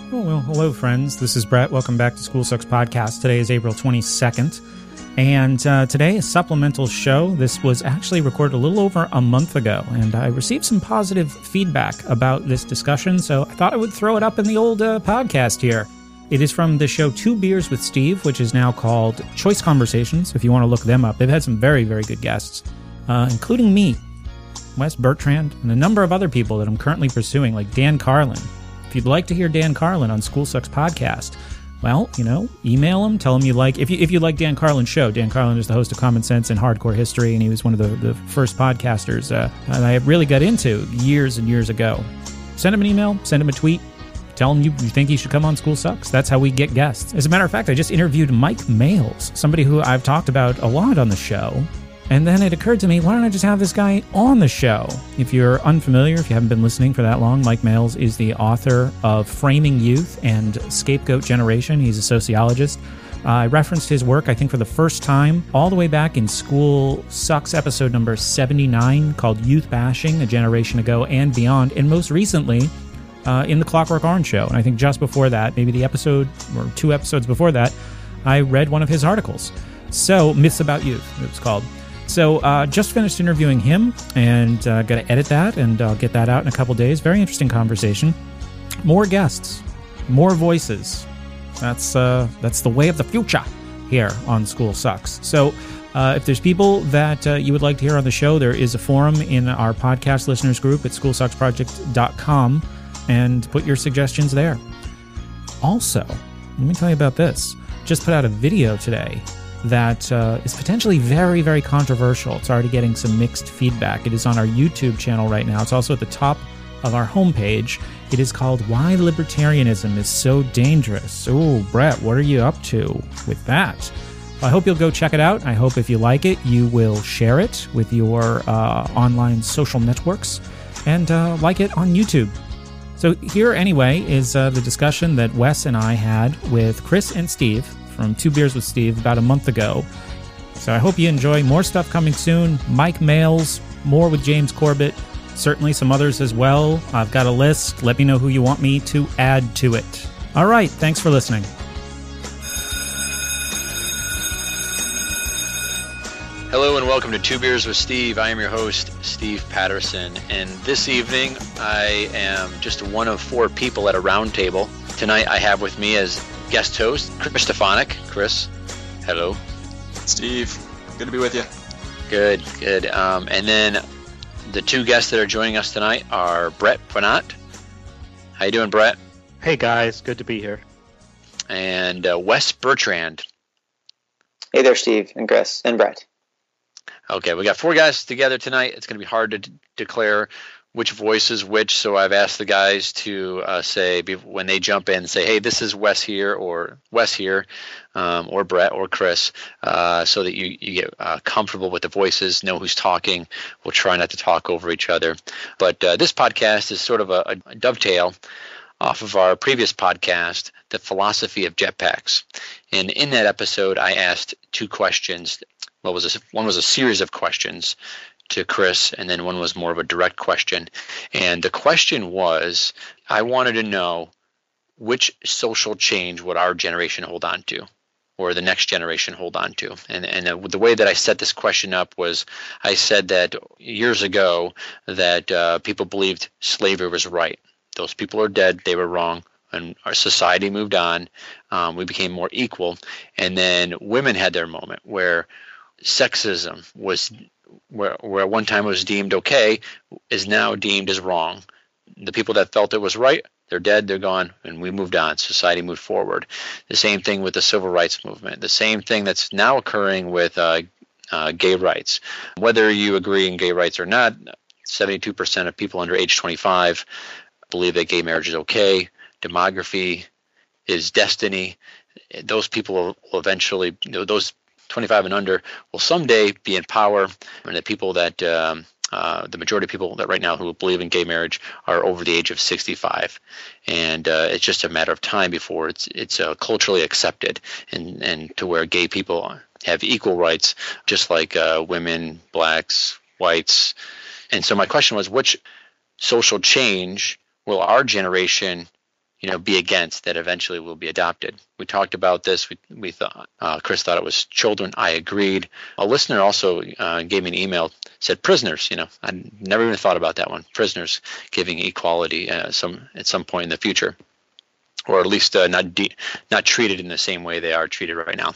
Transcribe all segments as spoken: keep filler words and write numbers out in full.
Oh, well, hello, friends. This is Brett. Welcome back to School Sucks Podcast. Today is April twenty-second, and uh, today is a supplemental show. This was actually recorded a little over a month ago, and I received some positive feedback about this discussion, so I thought I would throw it up in the old uh, podcast here. It is from the show Two Beers with Steve, which is now called Choice Conversations, if you want to look them up. They've had some very, very good guests, uh, including me, Wes Bertrand, and a number of other people that I'm currently pursuing, like Dan Carlin. If you'd like to hear Dan Carlin on School Sucks Podcast, well, you know, email him, tell him you like, if you if you like Dan Carlin's show. Dan Carlin is the host of Common Sense and Hardcore History, and he was one of the, the first podcasters uh, that I really got into years and years ago. Send him an email, send him a tweet, tell him you, you think he should come on School Sucks. That's how we get guests. As a matter of fact, I just interviewed Mike Males, somebody who I've talked about a lot on the show. And then it occurred to me, why don't I just have this guy on the show? If you're unfamiliar, if you haven't been listening for that long, Mike Males is the author of Framing Youth and Scapegoat Generation. He's a sociologist. Uh, I referenced his work, I think, for the first time, all the way back in School Sucks episode number seventy-nine, called Youth Bashing, A Generation Ago and Beyond. And most recently, uh, in the Clockwork Orange show. And I think just before that, maybe the episode or two episodes before that, I read one of his articles. So, Myths About Youth, it was called. So, uh, just finished interviewing him, and uh, got to edit that, and I'll get that out in a couple days. Very interesting conversation. More guests, more voices. That's uh, that's the way of the future here on School Sucks. So, uh, if there's people that uh, you would like to hear on the show, there is a forum in our podcast listeners group at school sucks project dot com, and put your suggestions there. Also, let me tell you about this. Just put out a video today that uh, is potentially very, very controversial. It's already getting some mixed feedback. It is on our YouTube channel right now. It's also at the top of our homepage. It is called Why Libertarianism is So Dangerous. Oh, Brett, what are you up to with that? Well, I hope you'll go check it out. I hope if you like it, you will share it with your uh, online social networks and uh, like it on YouTube. So here, anyway, is uh, the discussion that Wes and I had with Chris and Steve from Two Beers with Steve about a month ago. So I hope you enjoy. More stuff coming soon. Mike Males, more with James Corbett, certainly some others as well. I've got a list. Let me know who you want me to add to it. All right, thanks for listening. Hello and welcome to Two Beers with Steve. I am your host, Steve Patterson, and this evening I am just one of four people at a round table. Tonight I have with me as guest host, Chris Stefanik. Chris, hello. Steve, good to be with you. Good, good. Um, and then the two guests that are joining us tonight are Brett Fanat. How you doing, Brett? Hey, guys. Good to be here. And uh, Wes Bertrand. Hey there, Steve and Chris and Brett. Okay, we got four guys together tonight. It's going to be hard to d- declare which voice is which, so I've asked the guys to uh, say, when they jump in, say, hey, this is Wes here, or Wes here, um, or Brett, or Chris, uh, so that you, you get uh, comfortable with the voices, know who's talking. We'll try not to talk over each other. But uh, this podcast is sort of a, a dovetail off of our previous podcast, The Philosophy of Jetpacks. And in that episode, I asked two questions. What was a, one was a series of questions to Chris, and then one was more of a direct question. And the question was, I wanted to know which social change would our generation hold on to, or the next generation hold on to. And and uh, the way that I set this question up was, I said that years ago that uh, people believed slavery was right. Those people are dead. They were wrong. And our society moved on. Um, we became more equal. And then women had their moment where sexism was, where, where at one time was deemed okay, is now deemed as wrong. The people that felt it was right, they're dead, they're gone, and we moved on. Society moved forward. The same thing with the civil rights movement. The same thing that's now occurring with uh, uh, gay rights. Whether you agree in gay rights or not, seventy-two percent of people under age twenty-five believe that gay marriage is okay. Demography is destiny. Those people will, will eventually, you know, those twenty-five and under will someday be in power, and the people that um, uh, the majority of people that right now who believe in gay marriage are over the age of sixty-five, and uh, it's just a matter of time before it's it's uh, culturally accepted, and and to where gay people have equal rights, just like uh, women, blacks, whites. And so my question was, which social change will our generation you know, be against that eventually will be adopted. We talked about this. We, we thought, uh, Chris thought it was children. I agreed. A listener also uh, gave me an email, said prisoners. You know, I never even thought about that one. Prisoners giving equality uh, some at some point in the future, or at least uh, not de- not treated in the same way they are treated right now.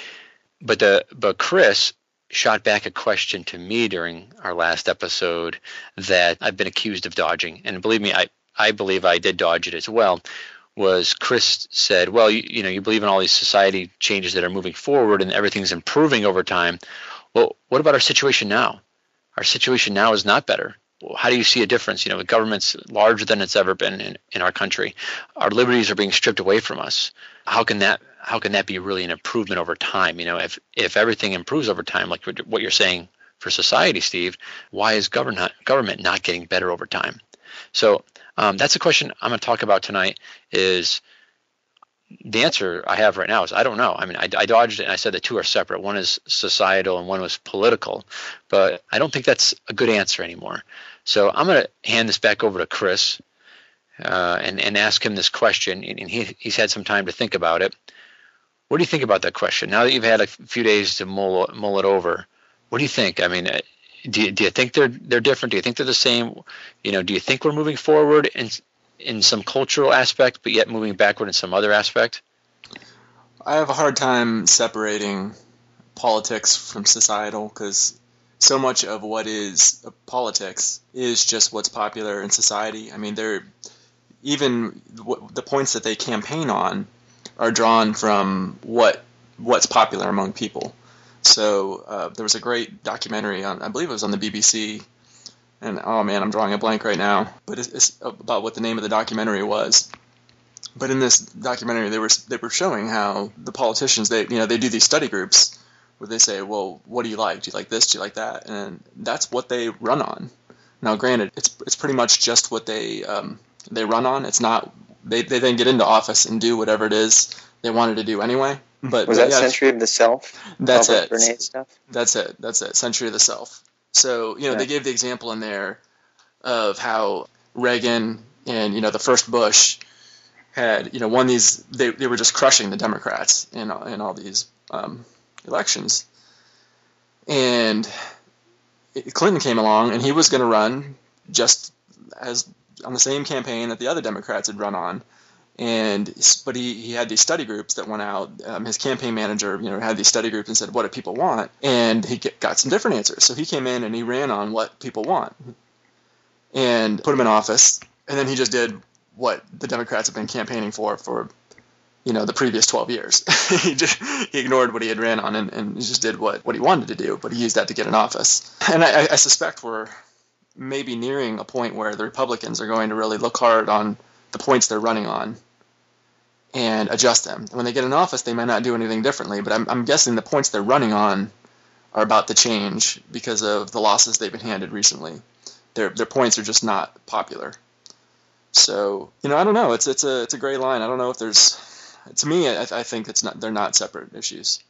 But the but Chris shot back a question to me during our last episode that I've been accused of dodging, and believe me, I. I believe I did dodge it as well, was Chris said, well, you, you know, you believe in all these society changes that are moving forward and everything's improving over time. Well, what about our situation now? Our situation now is not better. Well, how do you see a difference? You know, the government's larger than it's ever been in, in our country. Our liberties are being stripped away from us. How can that how can that be really an improvement over time? You know, if if everything improves over time, like what you're saying for society, Steve, why is government government not getting better over time? So um, that's a question I'm going to talk about tonight. Is the answer I have right now is I don't know. I mean, I, I dodged it and I said the two are separate. One is societal and one was political, but I don't think that's a good answer anymore. So I'm going to hand this back over to Chris uh, and, and ask him this question, and, and he, he's had some time to think about it. What do you think about that question? Now that you've had a few days to mull, mull it over, what do you think? I mean, do you, do you think they're they're different? Do you think they're the same? You know, do you think we're moving forward in in some cultural aspect, but yet moving backward in some other aspect? I have a hard time separating politics from societal, because so much of what is politics is just what's popular in society. I mean, they're even the points that they campaign on are drawn from what what's popular among people. So uh, there was a great documentary on, I believe it was on the B B C, and oh man, I'm drawing a blank right now, but it's, it's about what the name of the documentary was. But in this documentary, they were they were showing how the politicians, they you know they do these study groups where they say, well, what do you like? Do you like this? Do you like that? And that's what they run on. Now, granted, it's it's pretty much just what they um, they run on. It's not they they then get into office and do whatever it is they wanted to do anyway. But was but, that yeah, Century of the Self? That's Albert it. Bernay stuff? That's it. That's it. Century of the Self. So, you know, Yeah. they gave the example in there of how Reagan and, you know, the first Bush had, you know, won these, they, they were just crushing the Democrats in, in all these um, elections. And Clinton came along and he was going to run just as on the same campaign that the other Democrats had run on. And but he, he had these study groups that went out. Um, his campaign manager, you know, had these study groups and said, "What do people want?" And he get, got some different answers. So he came in and he ran on what people want, and put him in office. And then he just did what the Democrats have been campaigning for for, you know, the previous twelve years. he just he ignored what he had ran on and, and he just did what, what he wanted to do. But he used that to get in office. And I, I suspect we're maybe nearing a point where the Republicans are going to really look hard on the points they're running on and adjust them. When they get in office, they might not do anything differently, but I'm, I'm guessing the points they're running on are about to change because of the losses they've been handed recently. Their their points are just not popular. So, you know, I don't know. It's it's a it's a gray line. I don't know if there's. To me, I, I think it's not. They're not separate issues.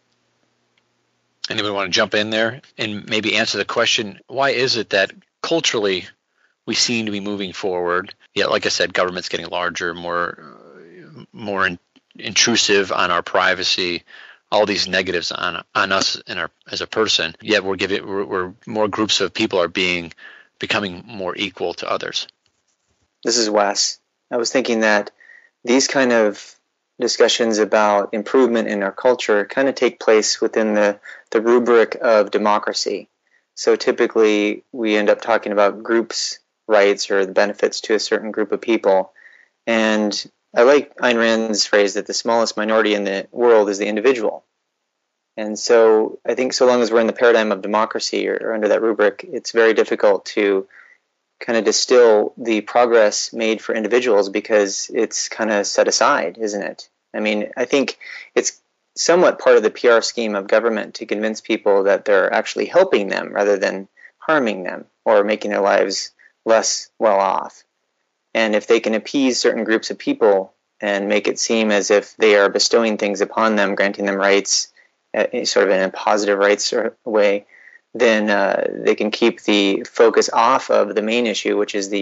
Anybody want to jump in there and maybe answer the question? Why is it that culturally we seem to be moving forward? Yet, like I said, government's getting larger, more. more in, intrusive on our privacy, all these negatives on on us and our as a person. Yet we're giving we're, we're more groups of people are being becoming more equal to others. This is Wes. I was thinking that these kind of discussions about improvement in our culture kind of take place within the, the rubric of democracy. So typically we end up talking about groups' rights or the benefits to a certain group of people. And I like Ayn Rand's phrase that the smallest minority in the world is the individual. And so I think so long as we're in the paradigm of democracy or, or under that rubric, it's very difficult to kind of distill the progress made for individuals because it's kind of set aside, isn't it? I mean, I think it's somewhat part of the P R scheme of government to convince people that they're actually helping them rather than harming them or making their lives less well off. And if they can appease certain groups of people and make it seem as if they are bestowing things upon them, granting them rights, uh, sort of in a positive rights way, then uh, they can keep the focus off of the main issue, which is the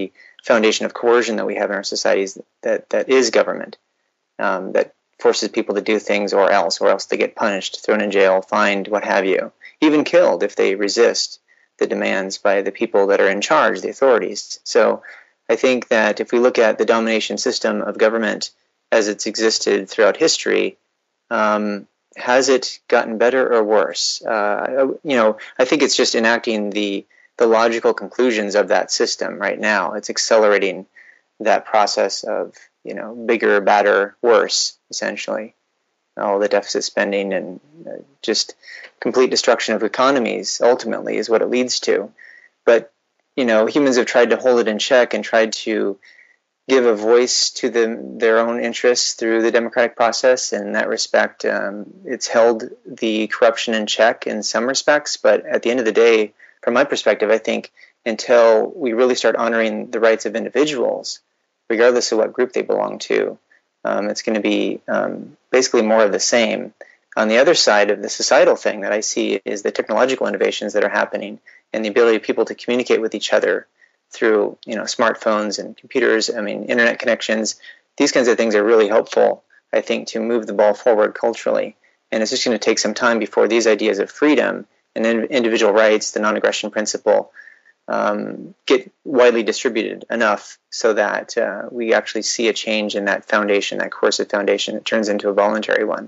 foundation of coercion that we have in our societies that, that is government, um, that forces people to do things or else, or else they get punished, thrown in jail, fined, what have you, even killed if they resist the demands by the people that are in charge, the authorities. So I think that if we look at the domination system of government as it's existed throughout history, um, has it gotten better or worse? Uh, you know, I think it's just enacting the the logical conclusions of that system right now. It's accelerating that process of, you know, bigger, badder, worse, essentially. All the deficit spending and uh, just complete destruction of economies ultimately is what it leads to. But, you know, humans have tried to hold it in check and tried to give a voice to the, their own interests through the democratic process. And in that respect, um, it's held the corruption in check in some respects. But at the end of the day, from my perspective, I think until we really start honoring the rights of individuals, regardless of what group they belong to, um, it's going to be um, basically more of the same. On the other side of the societal thing that I see is the technological innovations that are happening and the ability of people to communicate with each other through, you know, smartphones and computers, I mean, internet connections. These kinds of things are really helpful, I think, to move the ball forward culturally. And it's just going to take some time before these ideas of freedom and individual rights, the non-aggression principle, um, get widely distributed enough so that uh, we actually see a change in that foundation, that coercive foundation that turns into a voluntary one.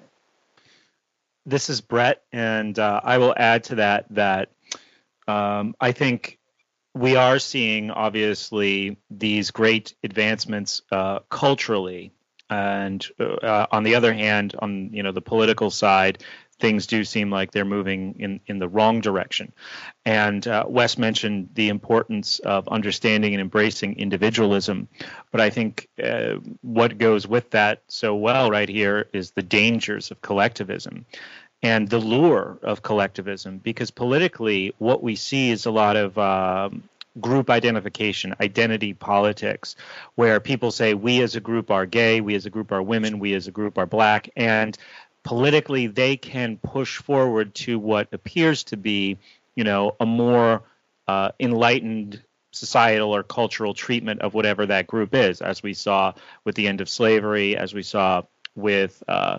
This is Brett, and uh, I will add to that that um, I think we are seeing, obviously, these great advancements uh, culturally, and uh, on the other hand, on you know the political side, things do seem like they're moving in, in the wrong direction. And uh, Wes mentioned the importance of understanding and embracing individualism. But I think uh, what goes with that so well right here is the dangers of collectivism and the lure of collectivism, because politically what we see is a lot of um, group identification, identity politics, where people say we as a group are gay, we as a group are women, we as a group are black, and politically, they can push forward to what appears to be, you know, a more uh, enlightened societal or cultural treatment of whatever that group is, as we saw with the end of slavery, as we saw with uh,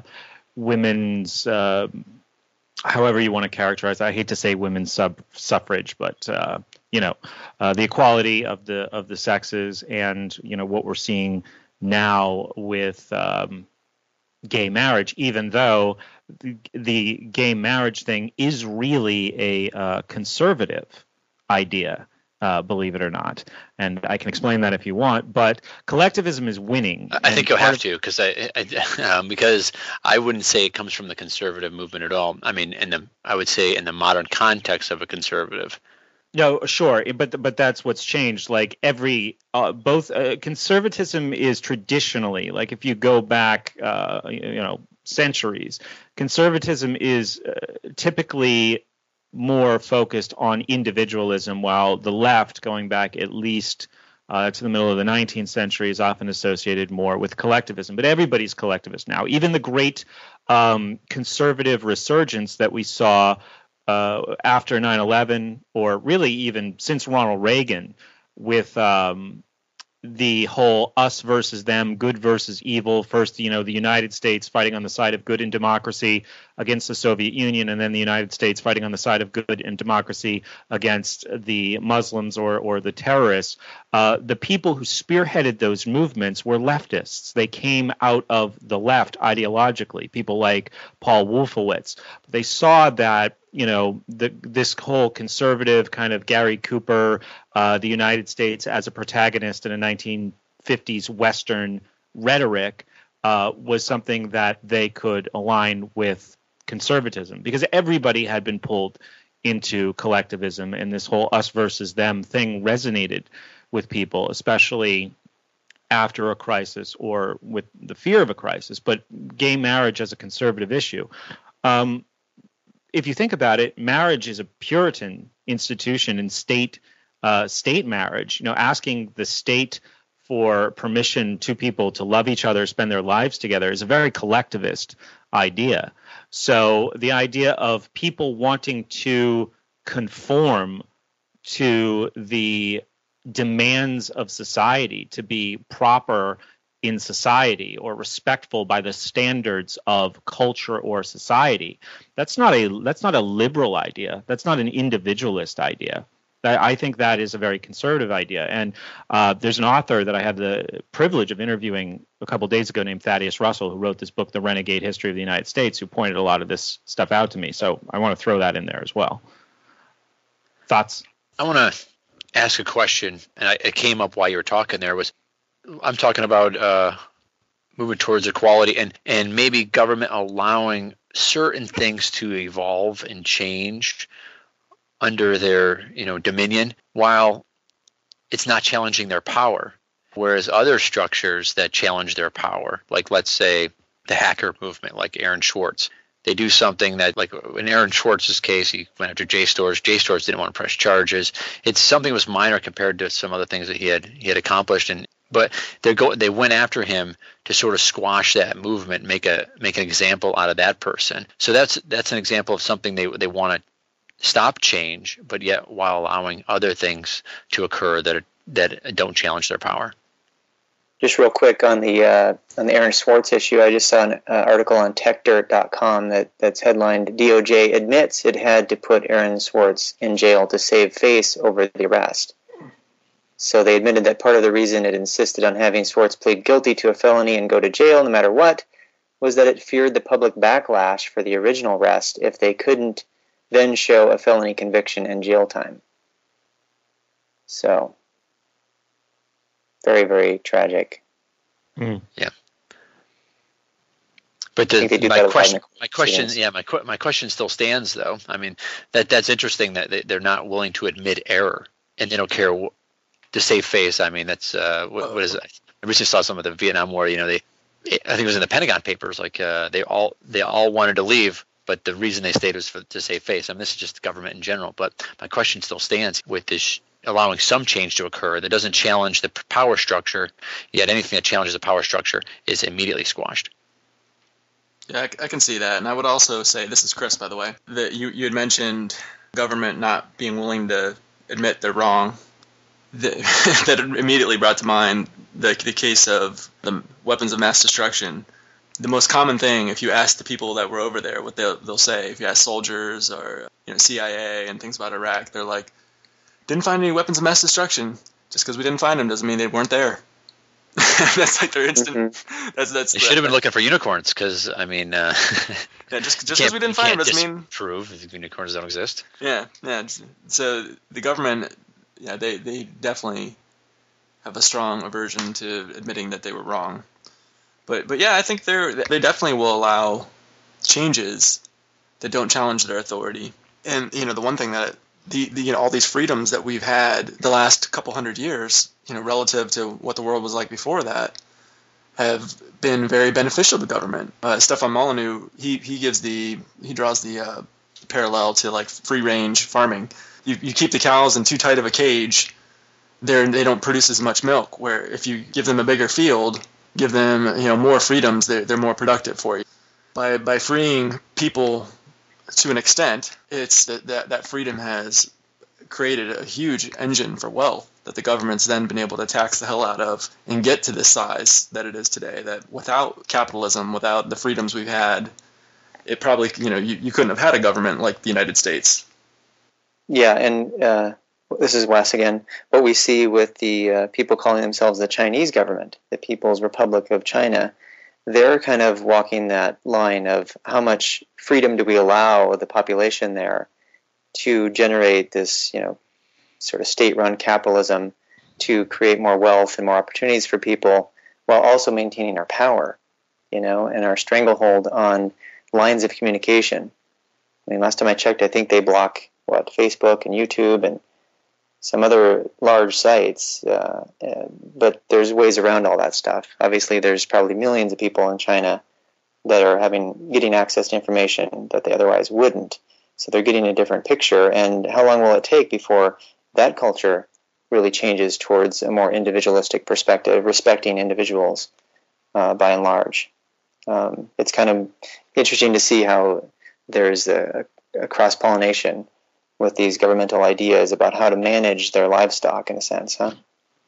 women's, uh, however you want to characterize it. I hate to say women's sub suffrage, but uh, you know, uh, the equality of the of the sexes, and you know what we're seeing now with Um, gay marriage, even though the, the gay marriage thing is really a uh, conservative idea, uh, believe it or not. And I can explain that if you want, but collectivism is winning. I think you'll have to, because I, I um, because I wouldn't say it comes from the conservative movement at all. I mean, in the I would say in the modern context of a conservative. No, sure, but but that's what's changed. Like every uh, both uh, conservatism is traditionally, like if you go back, uh, you know, centuries, conservatism is uh, typically more focused on individualism, while the left, going back at least uh, to the middle of the nineteenth century, is often associated more with collectivism. But everybody's collectivist now. Even the great um, conservative resurgence that we saw Uh, after nine eleven, or really even since Ronald Reagan, with um, the whole us versus them, good versus evil. First, you know, the United States fighting on the side of good and democracy against the Soviet Union, and then the United States fighting on the side of good and democracy against the Muslims or or the terrorists. Uh, the people who spearheaded those movements were leftists. They came out of the left ideologically, people like Paul Wolfowitz. They saw that, you know, the, this whole conservative kind of Gary Cooper, uh, the United States as a protagonist in a nineteen fifties Western rhetoric uh, was something that they could align with conservatism, because everybody had been pulled into collectivism, and this whole us versus them thing resonated with people, especially after a crisis or with the fear of a crisis. But gay marriage as a conservative issue. Um, If you think about it, marriage is a Puritan institution, and state uh, state marriage, you know, asking the state for permission to people to love each other, spend their lives together, is a very collectivist idea. So the idea of people wanting to conform to the demands of society to be proper in society or respectful by the standards of culture or society. That's not a that's not a liberal idea. That's not an individualist idea. I think that is a very conservative idea. And uh, there's an author that I had the privilege of interviewing a couple days ago named Thaddeus Russell, who wrote this book, The Renegade History of the United States, who pointed a lot of this stuff out to me. So I want to throw that in there as well. Thoughts? I want to ask a question, and I, it came up while you were talking there, was I'm talking about uh, moving towards equality and, and maybe government allowing certain things to evolve and change under their, you know, dominion, while it's not challenging their power. Whereas other structures that challenge their power, like let's say the hacker movement, like Aaron Swartz, they do something that, like in Aaron Schwartz's case, he went after JSTORs. JSTORs didn't want to press charges. It's something that was minor compared to some other things that he had he had accomplished, and but they go they went after him to sort of squash that movement, make a make an example out of that person. So that's that's an example of something they they want to stop change, but yet while allowing other things to occur that are, that don't challenge their power. Just real quick on the uh, on the Aaron Swartz issue, I just saw an uh, article on tech dirt dot com that, that's headlined, D O J admits it had to put Aaron Swartz in jail to save face over the arrest. So they admitted that part of the reason it insisted on having Swartz plead guilty to a felony and go to jail no matter what was that it feared the public backlash for the original arrest if they couldn't then show a felony conviction and jail time. So, very, very tragic. Mm. Yeah. But the, my question, my question, yeah, my my question still stands, though. I mean, that that's interesting that they, they're not willing to admit error and they don't care wh- to save face. I mean, that's uh, what, what is it? I recently saw some of the Vietnam War. You know, they, I think it was in the Pentagon Papers. Like uh, they all they all wanted to leave, but the reason they stayed was for, to save face. I mean, this is just the government in general. But my question still stands with this allowing some change to occur that doesn't challenge the power structure, yet anything that challenges the power structure is immediately squashed. Yeah, I, I can see that. And I would also say, this is Chris, by the way, that you, you had mentioned government not being willing to admit they're wrong. That, that immediately brought to mind the, the case of the weapons of mass destruction. The most common thing, if you ask the people that were over there, what they'll, they'll say, if you ask soldiers or you know C I A and things about Iraq, they're like, didn't find any weapons of mass destruction. Just because we didn't find them doesn't mean they weren't there. That's like their instant. Mm-hmm. That's that's. They should have been looking for unicorns, because I mean. Uh, yeah, just just because we didn't find them doesn't mean prove that unicorns don't exist. Yeah, yeah. So the government, yeah, they they definitely have a strong aversion to admitting that they were wrong. But but yeah, I think they're they definitely will allow changes that don't challenge their authority. And you know, the one thing that the, the you know all these freedoms that we've had the last couple hundred years, you know, relative to what the world was like before that, have been very beneficial to government. Uh, Stefan Molyneux, he he gives the he draws the uh, parallel to like free range farming. You you keep the cows in too tight of a cage, they they don't produce as much milk. Where if you give them a bigger field, give them you know more freedoms, they're they're more productive for you. By by freeing people to an extent, it's that that, that freedom has created a huge engine for wealth that the government's then been able to tax the hell out of and get to this size that it is today. That without capitalism, without the freedoms we've had, it probably, you know, you, you couldn't have had a government like the United States. Yeah, and uh, this is Wes again. What we see with the uh, people calling themselves the Chinese government, the People's Republic of China, they're kind of walking that line of how much freedom do we allow the population there to generate this, you know, sort of state-run capitalism to create more wealth and more opportunities for people while also maintaining our power, you know, and our stranglehold on lines of communication. I mean, last time I checked, I think they block, what, Facebook and YouTube and some other large sites, uh, uh, but there's ways around all that stuff. Obviously, there's probably millions of people in China that are having getting access to information that they otherwise wouldn't. So they're getting a different picture. And how long will it take before that culture really changes towards a more individualistic perspective, respecting individuals uh, by and large? Um, it's kind of interesting to see how there's a, a cross-pollination with these governmental ideas about how to manage their livestock, in a sense, huh?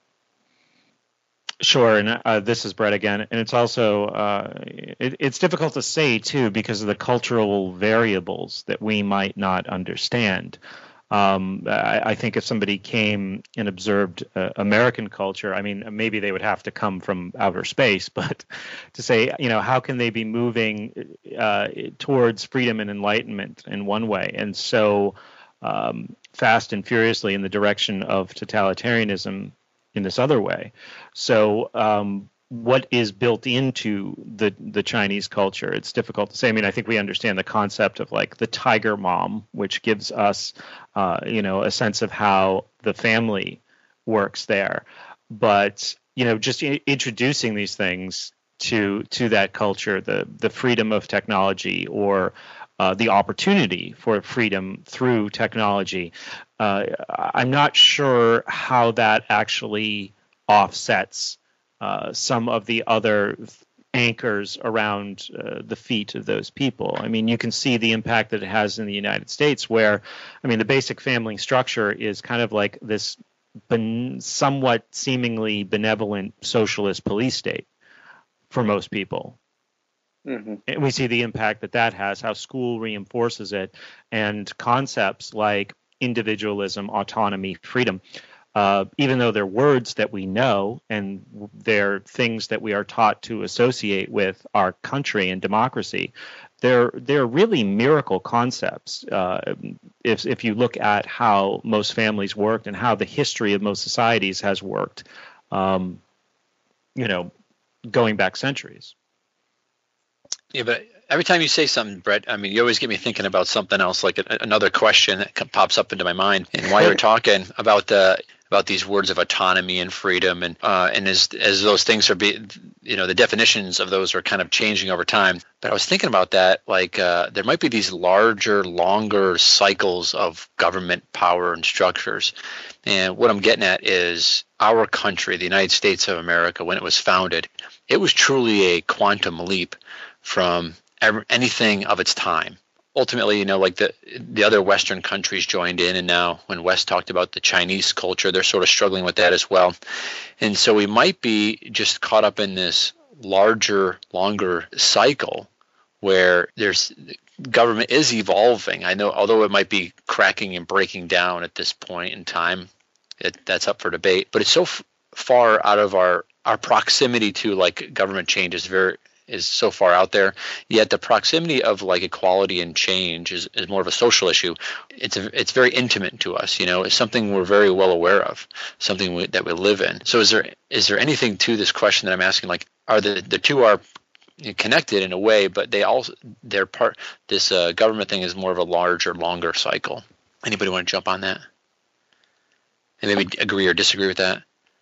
Sure, and uh, this is Brett again, and it's also uh, it, it's difficult to say too because of the cultural variables that we might not understand. Um, I, I think if somebody came and observed uh, American culture, I mean, maybe they would have to come from outer space, but to say, you know, how can they be moving uh, towards freedom and enlightenment in one way, and so um, fast and furiously in the direction of totalitarianism in this other way. So um, what is built into the the Chinese culture? It's difficult to say. I mean, I think we understand the concept of like the tiger mom, which gives us, uh, you know, a sense of how the family works there. But, you know, just I- introducing these things to to that culture, the the freedom of technology or uh, the opportunity for freedom through technology, uh, I'm not sure how that actually offsets uh, some of the other anchors around uh, the feet of those people. I mean, you can see the impact that it has in the United States where, I mean, the basic family structure is kind of like this ben- somewhat seemingly benevolent socialist police state for most people. Mm-hmm. And we see the impact that that has, how school reinforces it, and concepts like individualism, autonomy, freedom. Uh, even though they're words that we know and they're things that we are taught to associate with our country and democracy, they're they're really miracle concepts. Uh, if if you look at how most families worked and how the history of most societies has worked, um, you know, going back centuries. Yeah, but every time you say something, Brett, I mean, you always get me thinking about something else, like a, another question that pops up into my mind. And while you're talking about the about these words of autonomy and freedom, and uh, and as as those things are being, you know, the definitions of those are kind of changing over time. But I was thinking about that, like uh, there might be these larger, longer cycles of government power and structures. And what I'm getting at is our country, the United States of America, when it was founded, it was truly a quantum leap from ever, anything of its time. Ultimately, you know, like the the other Western countries joined in, and now when Wes talked about the Chinese culture, they're sort of struggling with that as well. And so we might be just caught up in this larger, longer cycle where there's government is evolving. I know, although it might be cracking and breaking down at this point in time, it, that's up for debate. But it's so f- far out of our our proximity to like government change is very is so far out there, yet the proximity of like equality and change is, is more of a social issue. It's a, it's very intimate to us, you know. It's something we're very well aware of, something we, that we live in. So is there is there anything to this question that I'm asking? Like, are the the two are connected in a way, but they also they're part. This uh, government thing is more of a larger, longer cycle. Anybody want to jump on that? And maybe agree or disagree with that?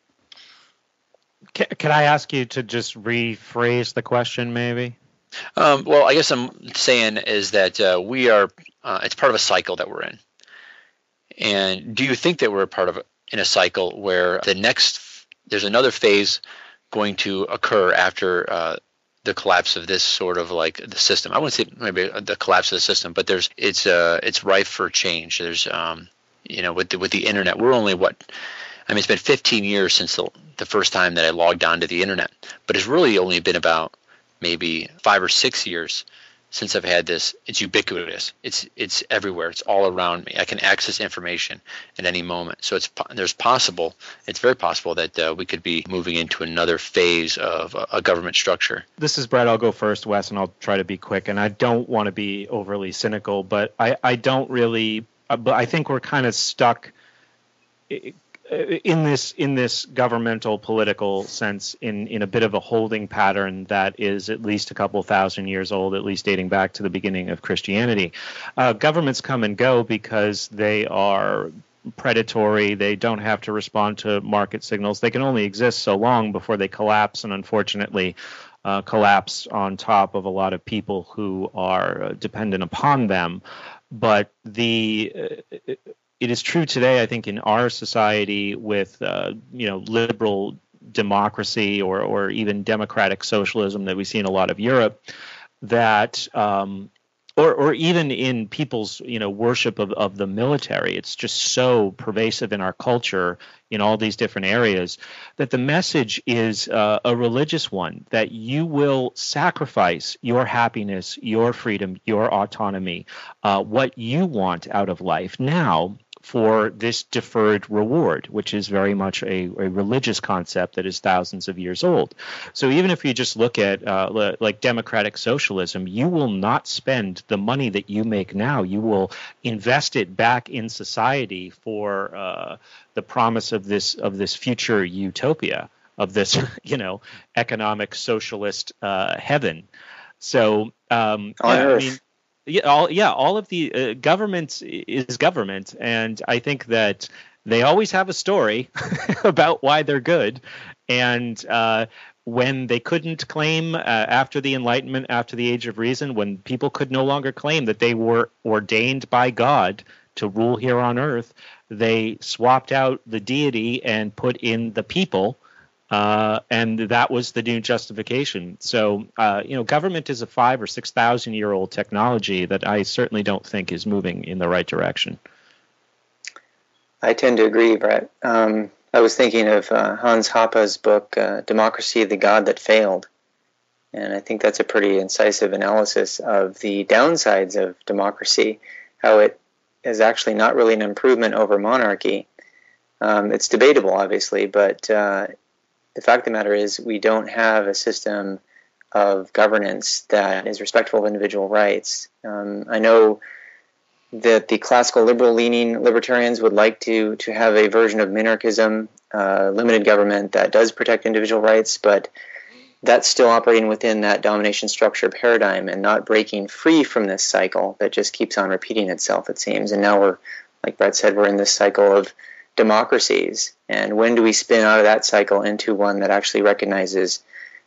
Can I ask you to just rephrase the question, maybe? Um, well, I guess I'm saying is that uh, we are. Uh, it's part of a cycle that we're in. And do you think that we're a part of a, in a cycle where the next there's another phase going to occur after uh, the collapse of this sort of like the system? I wouldn't say maybe the collapse of the system, but there's it's uh it's rife for change. There's um you know with the, with the internet, we're only what. I mean, it's been fifteen years since the, the first time that I logged on to the internet, but it's really only been about maybe five or six years since I've had this. It's ubiquitous. It's it's everywhere. It's all around me. I can access information at any moment. So it's there's possible. It's very possible that uh, we could be moving into another phase of a, a government structure. This is Brett. I'll go first, Wes, and I'll try to be quick. And I don't want to be overly cynical, but I, I don't really. Uh, but I think we're kind of stuck in this in this governmental political sense in, in a bit of a holding pattern that is at least a couple thousand years old, at least dating back to the beginning of Christianity. Uh, governments come and go because they are predatory. They don't have to respond to market signals. They can only exist so long before they collapse, and unfortunately uh, collapse on top of a lot of people who are dependent upon them. But the uh, it is true today, I think, in our society with, uh, you know, liberal democracy or, or even democratic socialism that we see in a lot of Europe, that um, or or even in people's, you know, worship of, of the military. It's just so pervasive in our culture in all these different areas that the message is uh, a religious one, that you will sacrifice your happiness, your freedom, your autonomy, uh, what you want out of life now for this deferred reward, which is very much a, a religious concept that is thousands of years old. So even if you just look at uh, like democratic socialism, you will not spend the money that you make now. You will invest it back in society for uh, the promise of this of this future utopia, of this, you know, economic socialist uh, heaven. So um, on yeah, Earth. I mean, Yeah, all yeah, all of the uh, government is government, and I think that they always have a story about why they're good. And uh, when they couldn't claim uh, after the Enlightenment, after the Age of Reason, when people could no longer claim that they were ordained by God to rule here on Earth, they swapped out the deity and put in the people. Uh, and that was the new justification. So, uh, you know, government is a five or six thousand year old technology that I certainly don't think is moving in the right direction. I tend to agree, Brett. Um, I was thinking of uh, Hans Hoppe's book, uh, Democracy, the God That Failed. And I think that's a pretty incisive analysis of the downsides of democracy, how it is actually not really an improvement over monarchy. Um, it's debatable, obviously, but uh, the fact of the matter is we don't have a system of governance that is respectful of individual rights. Um, I know that the classical liberal-leaning libertarians would like to to have a version of minarchism, uh, limited government that does protect individual rights, but that's still operating within that domination structure paradigm and not breaking free from this cycle that just keeps on repeating itself, it seems. And now we're, like Brett said, we're in this cycle of democracies. And when do we spin out of that cycle into one that actually recognizes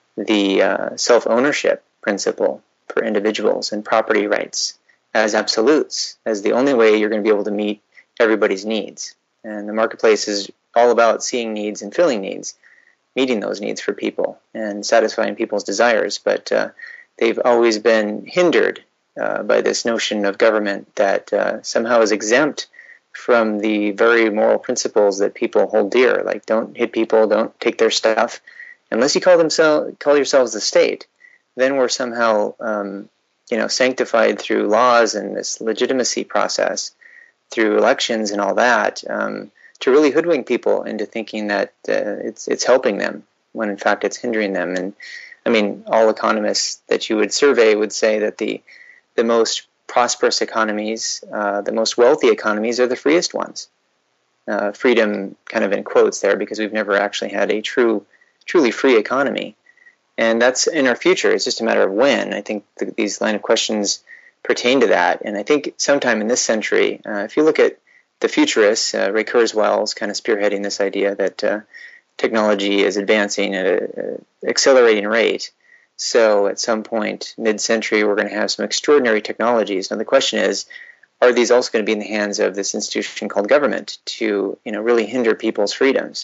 the uh, self-ownership principle for individuals and property rights as absolutes, as the only way you're going to be able to meet everybody's needs? And the marketplace is all about seeing needs and filling needs, meeting those needs for people and satisfying people's desires. But uh, they've always been hindered uh, by this notion of government that uh, somehow is exempt from the very moral principles that people hold dear, like don't hit people, don't take their stuff, unless you call themselves call yourselves the state. Then we're somehow, um, you know, sanctified through laws and this legitimacy process, through elections and all that, um, to really hoodwink people into thinking that uh, it's it's helping them when in fact it's hindering them. And I mean, all economists that you would survey would say that the the most prosperous economies, uh, the most wealthy economies are the freest ones. Uh, freedom kind of in quotes there, because we've never actually had a true, truly free economy. And that's in our future. It's just a matter of when. I think the, these line of questions pertain to that. And I think sometime in this century, uh, if you look at the futurists, uh, Ray Kurzweil is kind of spearheading this idea that uh, technology is advancing at an accelerating rate. So at some point, mid-century, we're going to have some extraordinary technologies. Now the question is, are these also going to be in the hands of this institution called government to, you know, really hinder people's freedoms?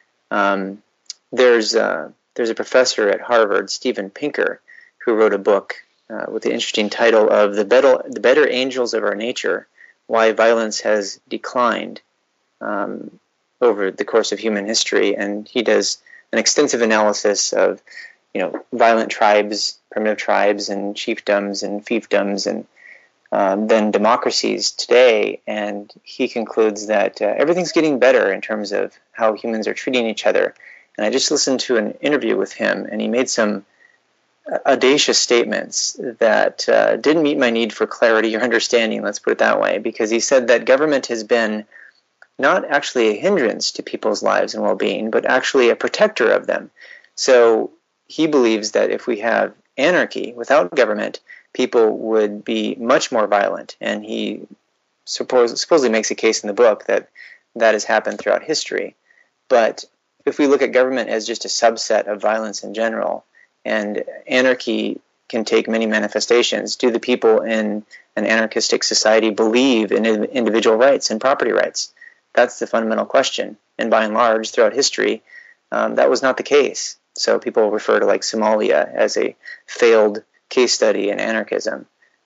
Um, there's uh, there's a professor at Harvard, Steven Pinker, who wrote a book uh, with the interesting title of "The Better the Better Angels of Our Nature: Why Violence Has Declined um, Over the Course of Human History." And he does an extensive analysis of, you know, violent tribes, primitive tribes, and chiefdoms and fiefdoms, and um, then democracies today. And he concludes that uh, everything's getting better in terms of how humans are treating each other. And I just listened to an interview with him, and he made some audacious statements that uh, didn't meet my need for clarity or understanding, let's put it that way, because he said that government has been not actually a hindrance to people's lives and well-being, but actually a protector of them. So he believes that if we have anarchy without government, people would be much more violent. And he suppose, supposedly makes a case in the book that that has happened throughout history. But if we look at government as just a subset of violence in general, and anarchy can take many manifestations, do the people in an anarchistic society believe in individual rights and property rights? That's the fundamental question. And by and large, throughout history, um, that was not the case. So people refer to like Somalia as a failed case study in anarchism.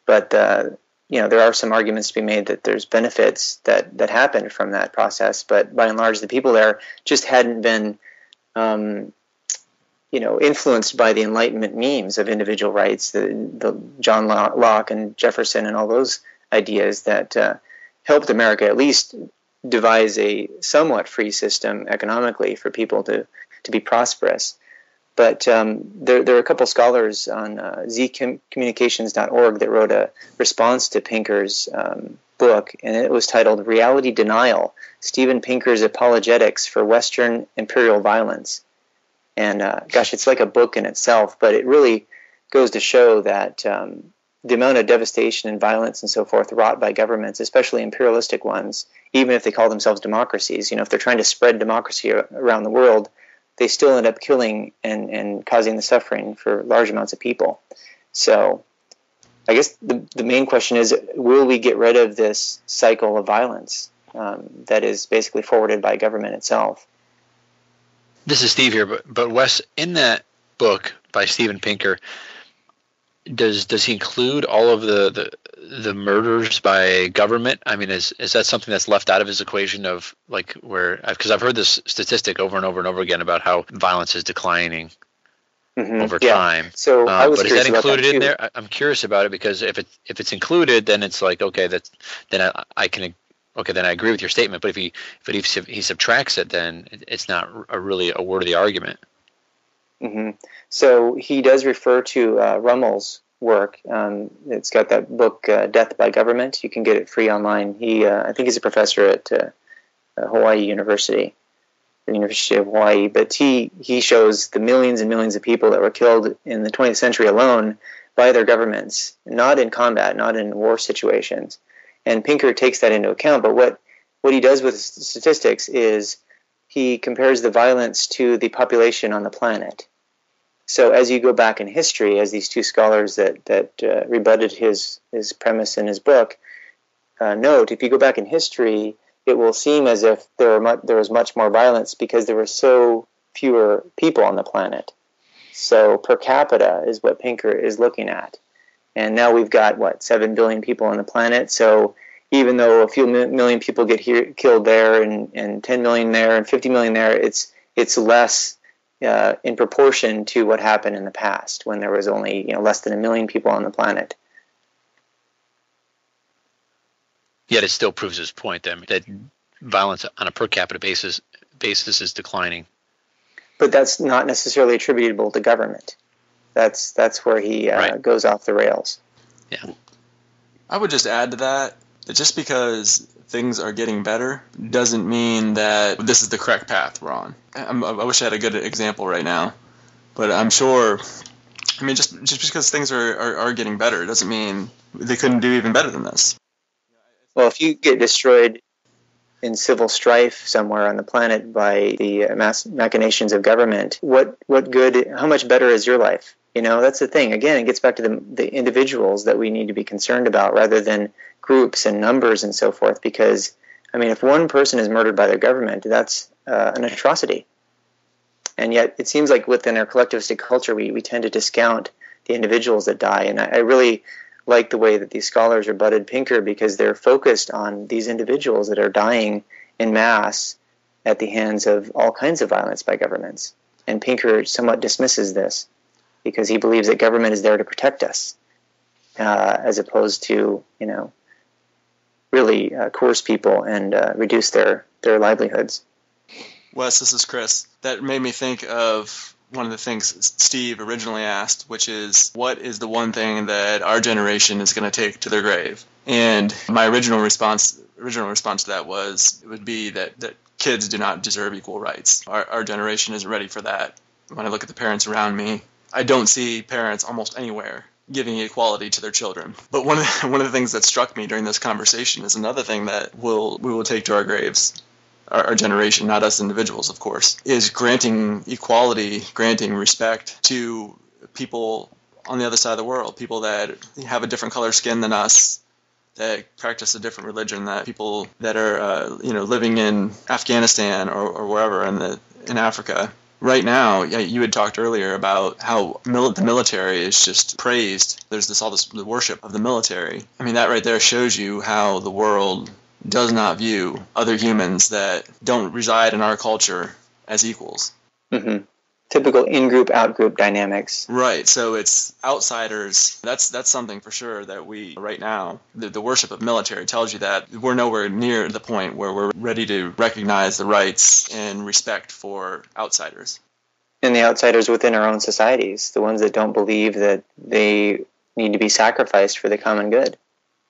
But uh, you know, there are some arguments to be made that there's benefits that that happened from that process. But by and large, the people there just hadn't been, um, you know, influenced by the Enlightenment memes of individual rights, the, the John Locke and Jefferson and all those ideas that uh, helped America at least devise a somewhat free system economically for people to, to be prosperous. But um, there, there are a couple scholars on uh, z communications dot org that wrote a response to Pinker's um, book, and it was titled Reality Denial, Steven Pinker's Apologetics for Western Imperial Violence. And uh, gosh, it's like a book in itself, but it really goes to show that um, the amount of devastation and violence and so forth wrought by governments, especially imperialistic ones, even if they call themselves democracies, you know, if they're trying to spread democracy around the world, they still end up killing and, and causing the suffering for large amounts of people. So I guess the, the main question is, will we get rid of this cycle of violence um, that is basically forwarded by government itself? This is Steve here, but, but Wes, in that book by Steven Pinker, does does he include all of the, the the murders by government? I mean, is is that something that's left out of his equation of like where, because I've heard this statistic over and over and over again about how violence is declining mm-hmm. over yeah. time. So, uh, I was but is that included that in there? I, I'm curious about it because if it if it's included, then it's like okay, that's then I, I can okay, then I agree with your statement. But if he but if he, he subtracts it, then it's not a really a worthy argument. Mm-hmm. So he does refer to uh, Rummel's work. Um, it's got that book, uh, Death by Government. You can get it free online. He, uh, I think he's a professor at uh, Hawaii University, the University of Hawaii. But he, he shows the millions and millions of people that were killed in the twentieth century alone by their governments, not in combat, not in war situations. And Pinker takes that into account. But what, what he does with statistics is he compares the violence to the population on the planet. So as you go back in history, as these two scholars that, that uh, rebutted his, his premise in his book uh, note, if you go back in history, it will seem as if there, were mu- there was much more violence because there were so fewer people on the planet. So per capita is what Pinker is looking at. And now we've got, what, seven billion people on the planet. So even though a few million people get here, killed there and, and ten million there and fifty million there, it's it's less uh, in proportion to what happened in the past when there was only you know less than a million people on the planet. Yet it still proves his point then that violence on a per capita basis basis is declining. But that's not necessarily attributable to government. That's that's where he uh, right. goes off the rails. Yeah. I would just add to that that just because things are getting better doesn't mean that this is the correct path we're on. I'm, I wish I had a good example right now, but I'm sure. I mean, just just because things are, are, are getting better doesn't mean they couldn't do even better than this. Well, if you get destroyed in civil strife somewhere on the planet by the mass machinations of government, what what good? How much better is your life? You know, that's the thing. Again, it gets back to the the individuals that we need to be concerned about rather than groups and numbers and so forth. Because, I mean, if one person is murdered by their government, that's uh, an atrocity. And yet, it seems like within our collectivistic culture, we, we tend to discount the individuals that die. And I, I really like the way that these scholars rebutted Pinker because they're focused on these individuals that are dying in mass at the hands of all kinds of violence by governments. And Pinker somewhat dismisses this because he believes that government is there to protect us, uh, as opposed to, you know, really uh, coerce people and uh, reduce their, their livelihoods. Wes, this is Chris. That made me think of one of the things Steve originally asked, which is, what is the one thing that our generation is going to take to their grave? And my original response original response to that was, it would be that, that kids do not deserve equal rights. Our, our generation isn't ready for that. When I look at the parents around me, I don't see parents almost anywhere giving equality to their children. But one of the, one of the things that struck me during this conversation is another thing that we'll, we will take to our graves. Our, our generation, not us individuals, of course, is granting equality, granting respect to people on the other side of the world, people that have a different color skin than us, that practice a different religion, that people that are, uh, you know, living in Afghanistan or, or wherever in the in Africa, right now, yeah, you had talked earlier about how mil- the military is just praised. There's this all this the worship of the military. I mean, that right there shows you how the world does not view other humans that don't reside in our culture as equals. Mm-hmm. Typical in-group, out-group dynamics. Right. So it's outsiders. That's that's something for sure that we, right now, the, the worship of military tells you that we're nowhere near the point where we're ready to recognize the rights and respect for outsiders. And the outsiders within our own societies, the ones that don't believe that they need to be sacrificed for the common good.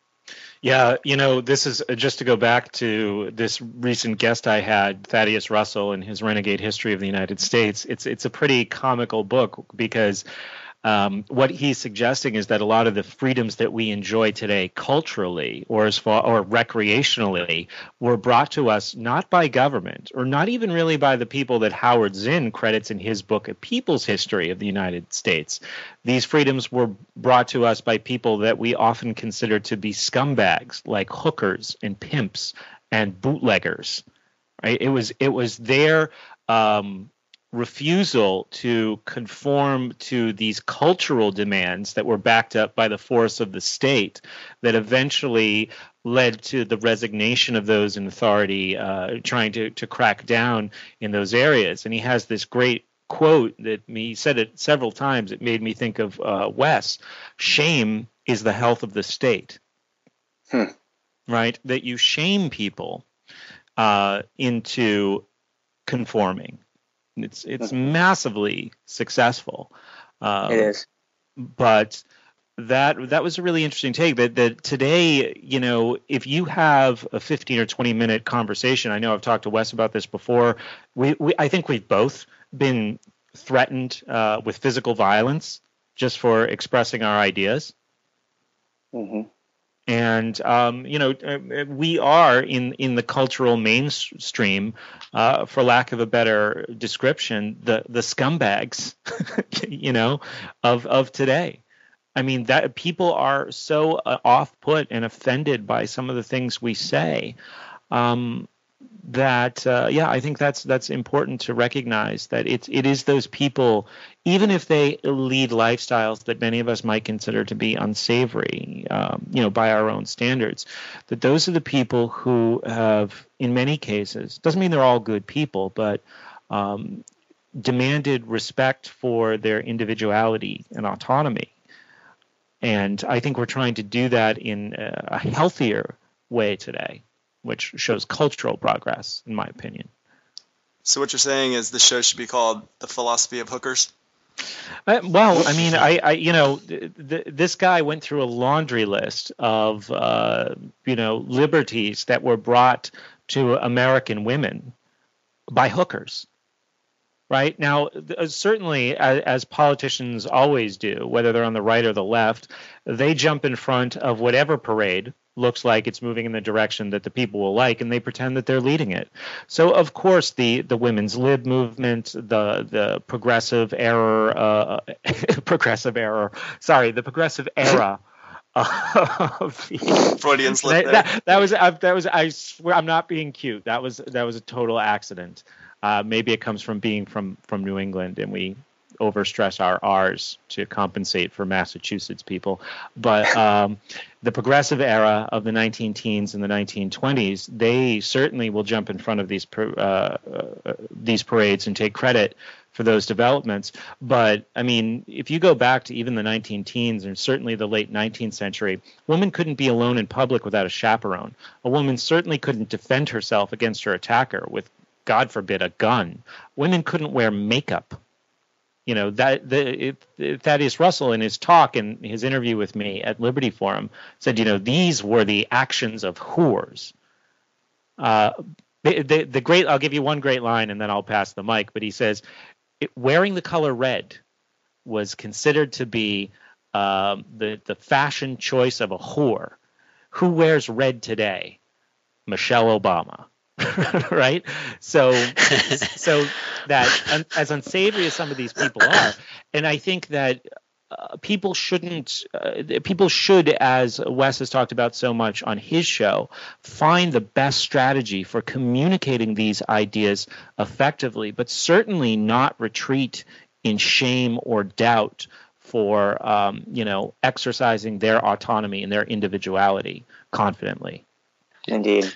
Yeah, you know, this is just to go back to this recent guest I had, Thaddeus Russell, and his Renegade History of the United States. It's it's a pretty comical book because um, what he's suggesting is that a lot of the freedoms that we enjoy today culturally or as far or recreationally were brought to us not by government or not even really by the people that Howard Zinn credits in his book, A People's History of the United States. These freedoms were brought to us by people that we often consider to be scumbags, like hookers and pimps and bootleggers. Right? It was it was their um, refusal to conform to these cultural demands that were backed up by the force of the state that eventually led to the resignation of those in authority, uh, trying to to crack down in those areas. And he has this great quote that he said it several times. It made me think of uh, Wes. Shame is the health of the state. Hmm. Right? That you shame people uh, into conforming. It's it's hmm. massively successful. Um, it is. But that that was a really interesting take. That that today, you know, if you have a fifteen or twenty minute conversation, I know I've talked to Wes about this before. We, we I think we've both been threatened uh, with physical violence just for expressing our ideas. Mm-hmm. And, um, you know, we are in, in the cultural mainstream, uh, for lack of a better description, the, the scumbags, you know, of, of today. I mean, that people are so uh, off-put and offended by some of the things we say um, that, uh, yeah, I think that's that's important to recognize that it's it is those people, even if they lead lifestyles that many of us might consider to be unsavory, um, you know, by our own standards, that those are the people who have, in many cases, doesn't mean they're all good people, but um, demanded respect for their individuality and autonomy. And I think we're trying to do that in a healthier way today, which shows cultural progress, in my opinion. So what you're saying is the show should be called The Philosophy of Hookers? Uh, well, I mean, I, I you know, th- th- this guy went through a laundry list of, uh, you know, liberties that were brought to American women by hookers. Right now, certainly, as, as politicians always do, whether they're on the right or the left, they jump in front of whatever parade looks like it's moving in the direction that the people will like, and they pretend that they're leading it. So, of course, the the women's lib movement, the the progressive error, uh, progressive error, sorry, the progressive era. Of the, Freudian slip there. That, that, that was I, that was I swear I'm not being cute. That was that was a total accident. Uh, maybe it comes from being from, from New England and we overstress our R's to compensate for Massachusetts people. But um, the progressive era of the nineteen teens and the nineteen twenties, they certainly will jump in front of these uh, uh, these parades and take credit for those developments. But, I mean, if you go back to even the nineteen teens and certainly the late nineteenth century, women couldn't be alone in public without a chaperone. A woman certainly couldn't defend herself against her attacker with, God forbid, a gun. Women couldn't wear makeup. You know, that the it, Thaddeus Russell in his talk and his interview with me at Liberty Forum said, you know, these were the actions of whores. Uh, the, the, the great, I'll give you one great line and then I'll pass the mic, but he says, it, wearing the color red was considered to be um, the, the fashion choice of a whore. Who wears red today? Michelle Obama. Right? So so that as unsavory as some of these people are, and I think that uh, people shouldn't, uh, people should, as Wes has talked about so much on his show, find the best strategy for communicating these ideas effectively, but certainly not retreat in shame or doubt for, um, you know, exercising their autonomy and their individuality confidently. Indeed.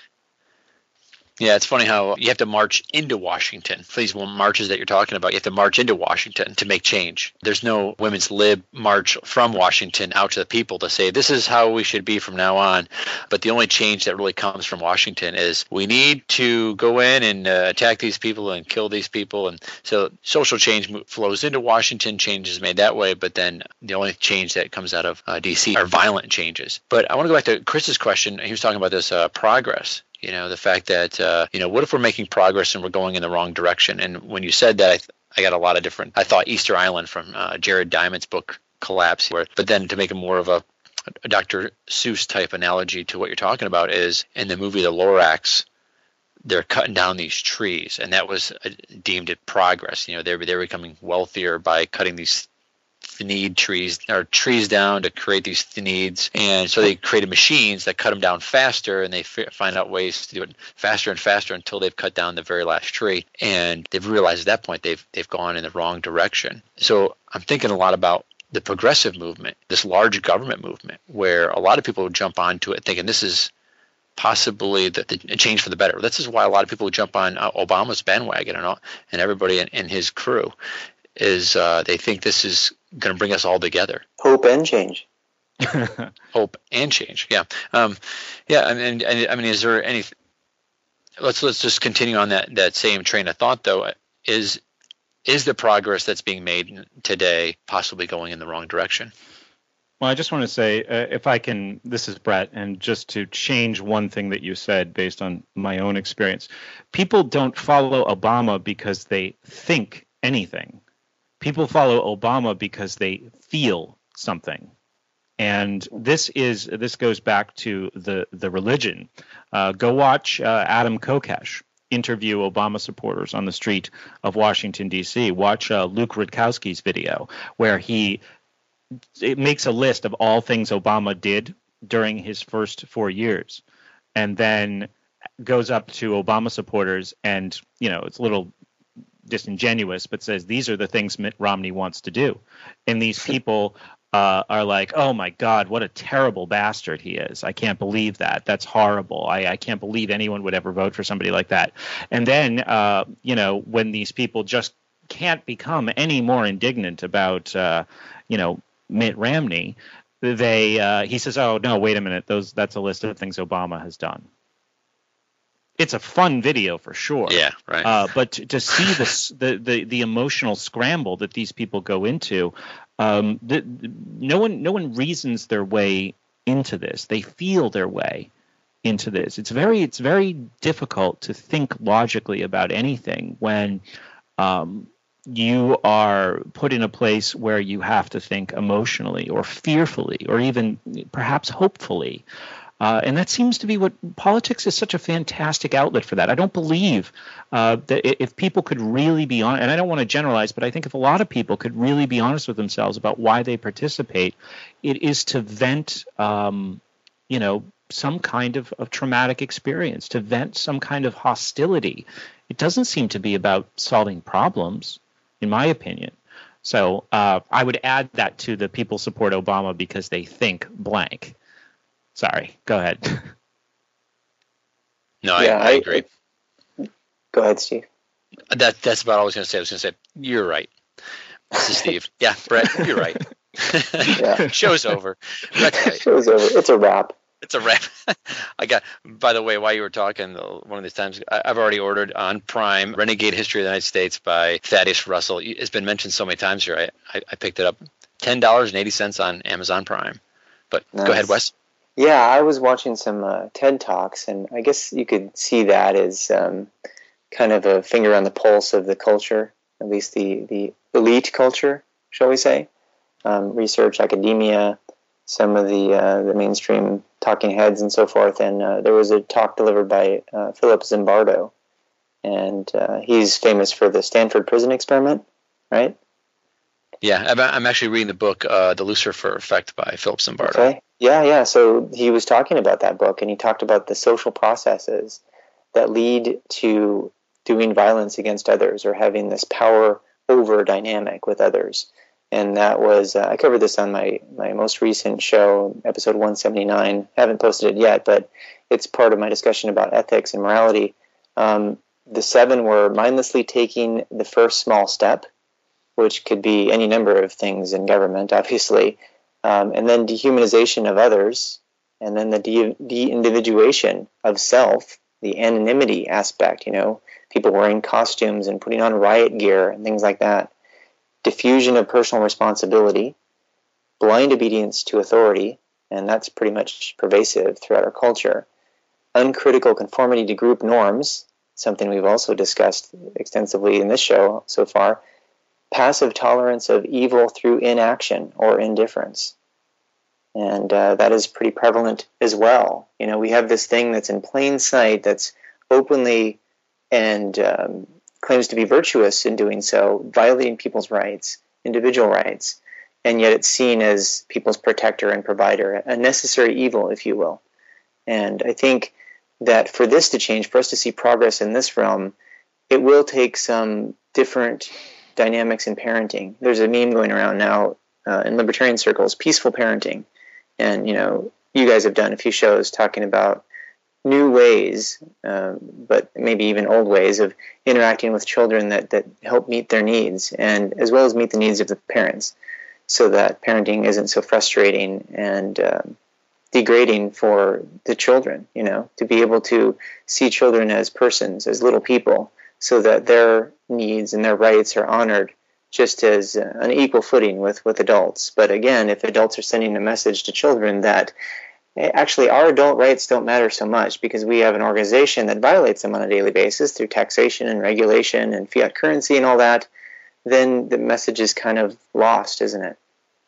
Yeah, it's funny how you have to march into Washington. For these marches that you're talking about, you have to march into Washington to make change. There's no women's lib march from Washington out to the people to say, this is how we should be from now on. But the only change that really comes from Washington is we need to go in and uh, attack these people and kill these people. And so social change flows into Washington, change is made that way. But then the only change that comes out of uh, D C are violent changes. But I want to go back to Chris's question. He was talking about this uh, progress. You know, the fact that, uh, you know, what if we're making progress and we're going in the wrong direction? And when you said that, I, th- I got a lot of different, I thought Easter Island from uh, Jared Diamond's book Collapse, where, but then to make it more of a, a Doctor Seuss type analogy to what you're talking about is in the movie The Lorax, they're cutting down these trees, and that was uh, deemed it progress. You know, they're, they're becoming wealthier by cutting these Thneed trees or trees down to create these Thneeds, and so they created machines that cut them down faster, and they f- find out ways to do it faster and faster until they've cut down the very last tree, and they've realized at that point they've they've gone in the wrong direction. So I'm thinking a lot about the progressive movement, this large government movement, where a lot of people jump onto it thinking this is possibly the, the change for the better. This is why a lot of people jump on uh, Obama's bandwagon and all, and everybody in, in his crew is uh, they think this is going to bring us all together. Hope and change. Hope and change. Yeah. Um, yeah. I mean, I, I mean, is there any? Let's let's just continue on that that same train of thought, though. Is is the progress that's being made today possibly going in the wrong direction? Well, I just want to say, uh, if I can, this is Brett, and just to change one thing that you said based on my own experience, people don't follow Obama because they think anything. People follow Obama because they feel something. And this is this goes back to the, the religion. Uh, go watch uh, Adam Kokesh interview Obama supporters on the street of Washington, D C. Watch uh, Luke Rudkowski's video where he it makes a list of all things Obama did during his first four years and then goes up to Obama supporters and, you know, it's a little disingenuous, but says these are the things Mitt Romney wants to do. And these people uh, are like, oh, my God, what a terrible bastard he is. I can't believe that. That's horrible. I, I can't believe anyone would ever vote for somebody like that. And then, uh, you know, when these people just can't become any more indignant about, uh, you know, Mitt Romney, they uh, he says, oh, no, wait a minute. Those that's a list of things Obama has done. It's a fun video for sure. Yeah, right. Uh, but to, to see this, the, the the emotional scramble that these people go into, um, the, no one no one reasons their way into this. They feel their way into this. It's very it's very difficult to think logically about anything when um, you are put in a place where you have to think emotionally or fearfully or even perhaps hopefully. Uh, and that seems to be what politics is such a fantastic outlet for that. I don't believe uh, that if people could really be honest, and I don't want to generalize, but I think if a lot of people could really be honest with themselves about why they participate, it is to vent, um, you know, some kind of, of traumatic experience, to vent some kind of hostility. It doesn't seem to be about solving problems, in my opinion. So uh, I would add that to the people support Obama because they think blank. Sorry, go ahead. No, Yeah, I, I I- agree. Go ahead, Steve. That that's about all I was going to say. I was going to say you're right. This is Steve. Yeah, Brett, you're right. Yeah. Show's over. Brett's right. Show's over. It's a wrap. It's a wrap. I got. By the way, while you were talking, one of these times I, I've already ordered on Prime "Renegade History of the United States" by Thaddeus Russell. It's been mentioned so many times here. I I, I picked it up, ten dollars and eighty cents on Amazon Prime. But Nice. go ahead, Wes. Yeah, I was watching some uh, TED Talks, and I guess you could see that as um, kind of a finger on the pulse of the culture, at least the, the elite culture, shall we say. Um, research, academia, some of the uh, the mainstream talking heads and so forth. And uh, there was a talk delivered by uh, Philip Zimbardo, and uh, he's famous for the Stanford Prison Experiment, right? Yeah, I'm, I'm actually reading the book, uh, The Lucifer Effect by Philip Zimbardo. Okay. Yeah, yeah. So he was talking about that book, and he talked about the social processes that lead to doing violence against others or having this power over dynamic with others. And that was, uh, I covered this on my, my most recent show, episode one seventy-nine. I haven't posted it yet, but it's part of my discussion about ethics and morality. Um, the seven were mindlessly taking the first small step, which could be any number of things in government, obviously, um, and then dehumanization of others, and then the de- de-individuation of self, the anonymity aspect, you know, people wearing costumes and putting on riot gear and things like that, diffusion of personal responsibility, blind obedience to authority, and that's pretty much pervasive throughout our culture, uncritical conformity to group norms, something we've also discussed extensively in this show so far, passive tolerance of evil through inaction or indifference. And uh, that is pretty prevalent as well. You know, we have this thing that's in plain sight that's openly and um, claims to be virtuous in doing so, violating people's rights, individual rights, and yet it's seen as people's protector and provider, a necessary evil, if you will. And I think that for this to change, for us to see progress in this realm, it will take some different dynamics in parenting. There's a meme going around now uh, in libertarian circles, peaceful parenting. And, you know, you guys have done a few shows talking about new ways, uh, but maybe even old ways of interacting with children that, that help meet their needs, and as well as meet the needs of the parents, so that parenting isn't so frustrating and um, degrading for the children, you know, to be able to see children as persons, as little people, so that their needs and their rights are honored just as uh, an equal footing with, with adults. But again, if adults are sending a message to children that actually our adult rights don't matter so much because we have an organization that violates them on a daily basis through taxation and regulation and fiat currency and all that, then the message is kind of lost, isn't it?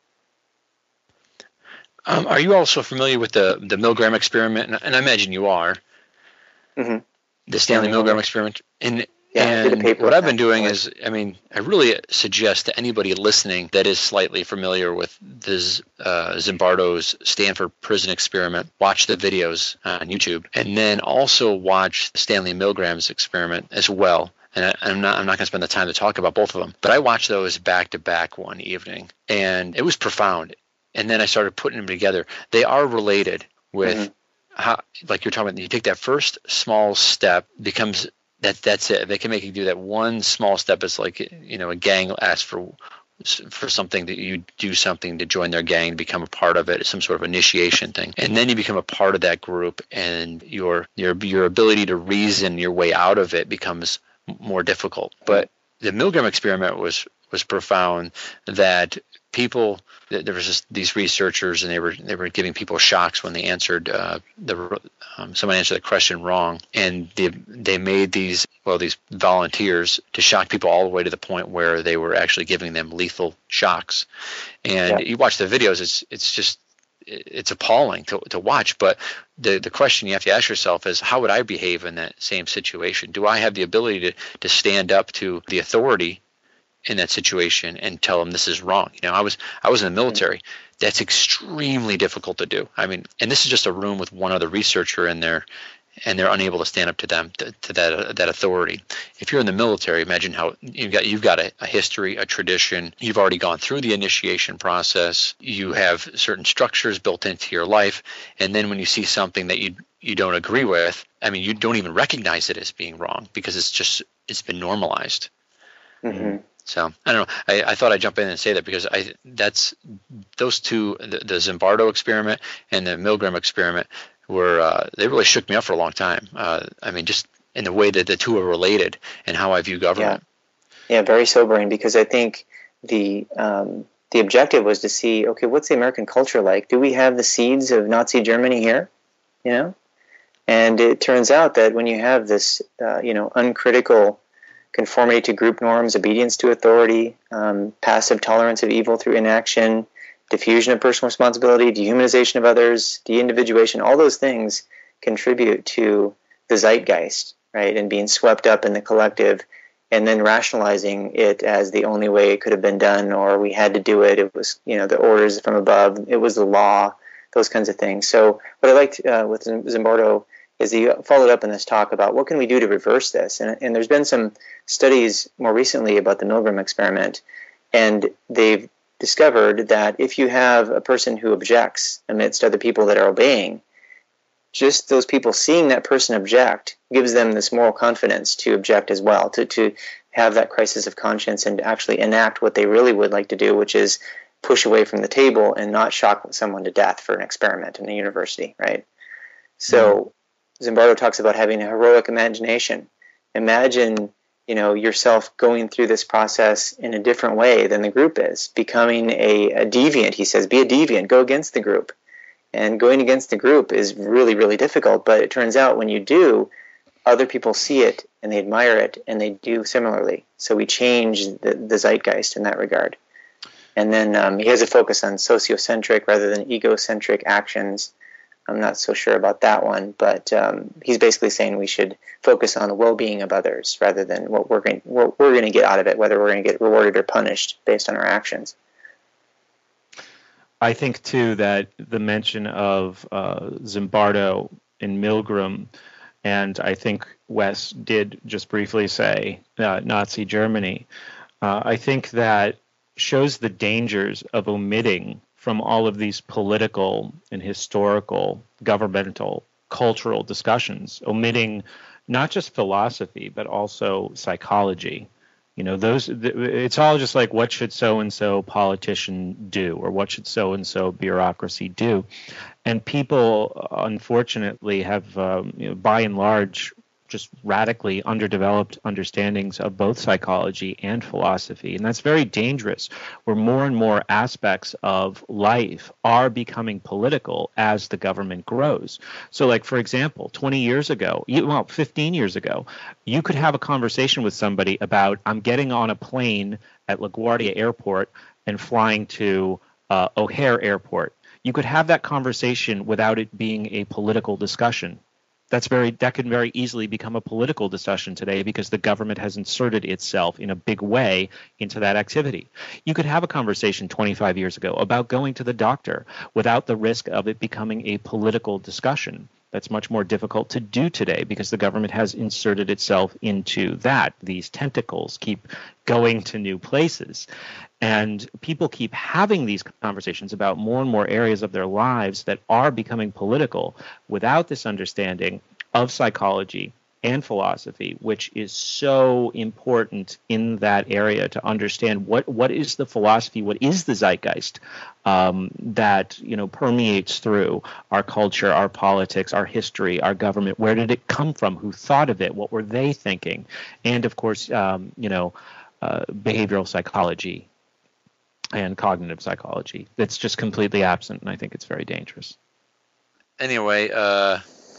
Um, are you also familiar with the, the Milgram experiment? And, and I imagine you are. Mm-hmm. The Stanley Yeah, Milgram experiment. And, Yeah, I did a and paper what on I've been that doing before. is, I mean, I really suggest to anybody listening that is slightly familiar with this uh, Zimbardo's Stanford Prison Experiment, watch the videos on YouTube, and then also watch Stanley Milgram's experiment as well. And I, I'm not I'm not going to spend the time to talk about both of them, but I watched those back to back one evening, and it was profound. And then I started putting them together. They are related with Mhm. how, like you're talking about, you take that first small step, becomes that that's it. They can make you do that one small step. It's like, you know, a gang asks for for something, that you do something to join their gang, become a part of it. It's some sort of initiation thing, and then you become a part of that group, and your your your ability to reason your way out of it becomes more difficult. But the Milgram experiment was was profound. That people, there was just these researchers, and they were they were giving people shocks when they answered uh, the um, someone answered the question wrong, and they they made these well these volunteers to shock people all the way to the point where they were actually giving them lethal shocks. And Yeah. you watch the videos, it's it's just it's appalling to to watch. But the the question you have to ask yourself is, how would I behave in that same situation? Do I have the ability to to stand up to the authority in that situation and tell them this is wrong? You know, I was I was in the military. That's extremely difficult to do. I mean, and this is just a room with one other researcher in there, and they're unable to stand up to them, to, to that uh, that authority. If you're in the military, imagine how you've got you've got a, a history, a tradition. You've already gone through the initiation process. You have certain structures built into your life, and then when you see something that you you don't agree with, I mean, you don't even recognize it as being wrong because it's just it's been normalized. Mm-hmm. So I don't know. I, I thought I'd jump in and say that because I that's those two, the, the Zimbardo experiment and the Milgram experiment, were uh, they really shook me up for a long time. Uh, I mean, just in the way that the two are related and how I view government. Yeah, very sobering, because I think the um, the objective was to see, okay, what's the American culture like? Do we have the seeds of Nazi Germany here? You know, and it turns out that when you have this, uh, you know, uncritical conformity to group norms, obedience to authority, um, passive tolerance of evil through inaction, diffusion of personal responsibility, dehumanization of others, de-individuation, all those things contribute to the zeitgeist, right, and being swept up in the collective and then rationalizing it as the only way it could have been done, or we had to do it. It was, you know, the orders from above. It was the law, those kinds of things. So what I liked uh, with Zimbardo is he followed up in this talk about what can we do to reverse this. And, and there's been some studies more recently about the Milgram experiment, and they've discovered that if you have a person who objects amidst other people that are obeying, just those people seeing that person object gives them this moral confidence to object as well, to, to have that crisis of conscience and actually enact what they really would like to do, which is push away from the table and not shock someone to death for an experiment in a university, right? So Zimbardo talks about having a heroic imagination. Imagine, you know, yourself going through this process in a different way than the group is, becoming a, a deviant. He says, be a deviant, go against the group. And going against the group is really, really difficult. But it turns out when you do, other people see it and they admire it and they do similarly. So we change the, the zeitgeist in that regard. And then um, he has a focus on sociocentric rather than egocentric actions. I'm not so sure about that one, but um, he's basically saying we should focus on the well-being of others rather than what we're going what we're going to get out of it, whether we're going to get rewarded or punished based on our actions. I think, too, that the mention of uh, Zimbardo and Milgram, and I think Wes did just briefly say uh, Nazi Germany, uh, I think that shows the dangers of omitting from all of these political and historical, governmental, cultural discussions, omitting not just philosophy, but also psychology. You know, those, it's all just like, what should so-and-so politician do, or what should so-and-so bureaucracy do? And people, unfortunately, have, um, you know, by and large, just radically underdeveloped understandings of both psychology and philosophy. And that's very dangerous, where more and more aspects of life are becoming political as the government grows. So, like, for example, twenty years ago, well, fifteen years ago, you could have a conversation with somebody about, I'm getting on a plane at LaGuardia Airport and flying to uh, O'Hare Airport. You could have that conversation without it being a political discussion. That's very that can very easily become a political discussion today because the government has inserted itself in a big way into that activity. You could have a conversation twenty-five years ago about going to the doctor without the risk of it becoming a political discussion. That's much more difficult to do today because the government has inserted itself into that. These tentacles keep going to new places. And people keep having these conversations about more and more areas of their lives that are becoming political without this understanding of psychology and philosophy, which is so important in that area to understand what, what is the philosophy, what is the zeitgeist um, that, you know, permeates through our culture, our politics, our history, our government. Where did it come from? Who thought of it? What were they thinking? And of course, um, you know, uh, behavioral psychology and cognitive psychology. That's just completely absent, and I think it's very dangerous. Anyway, uh,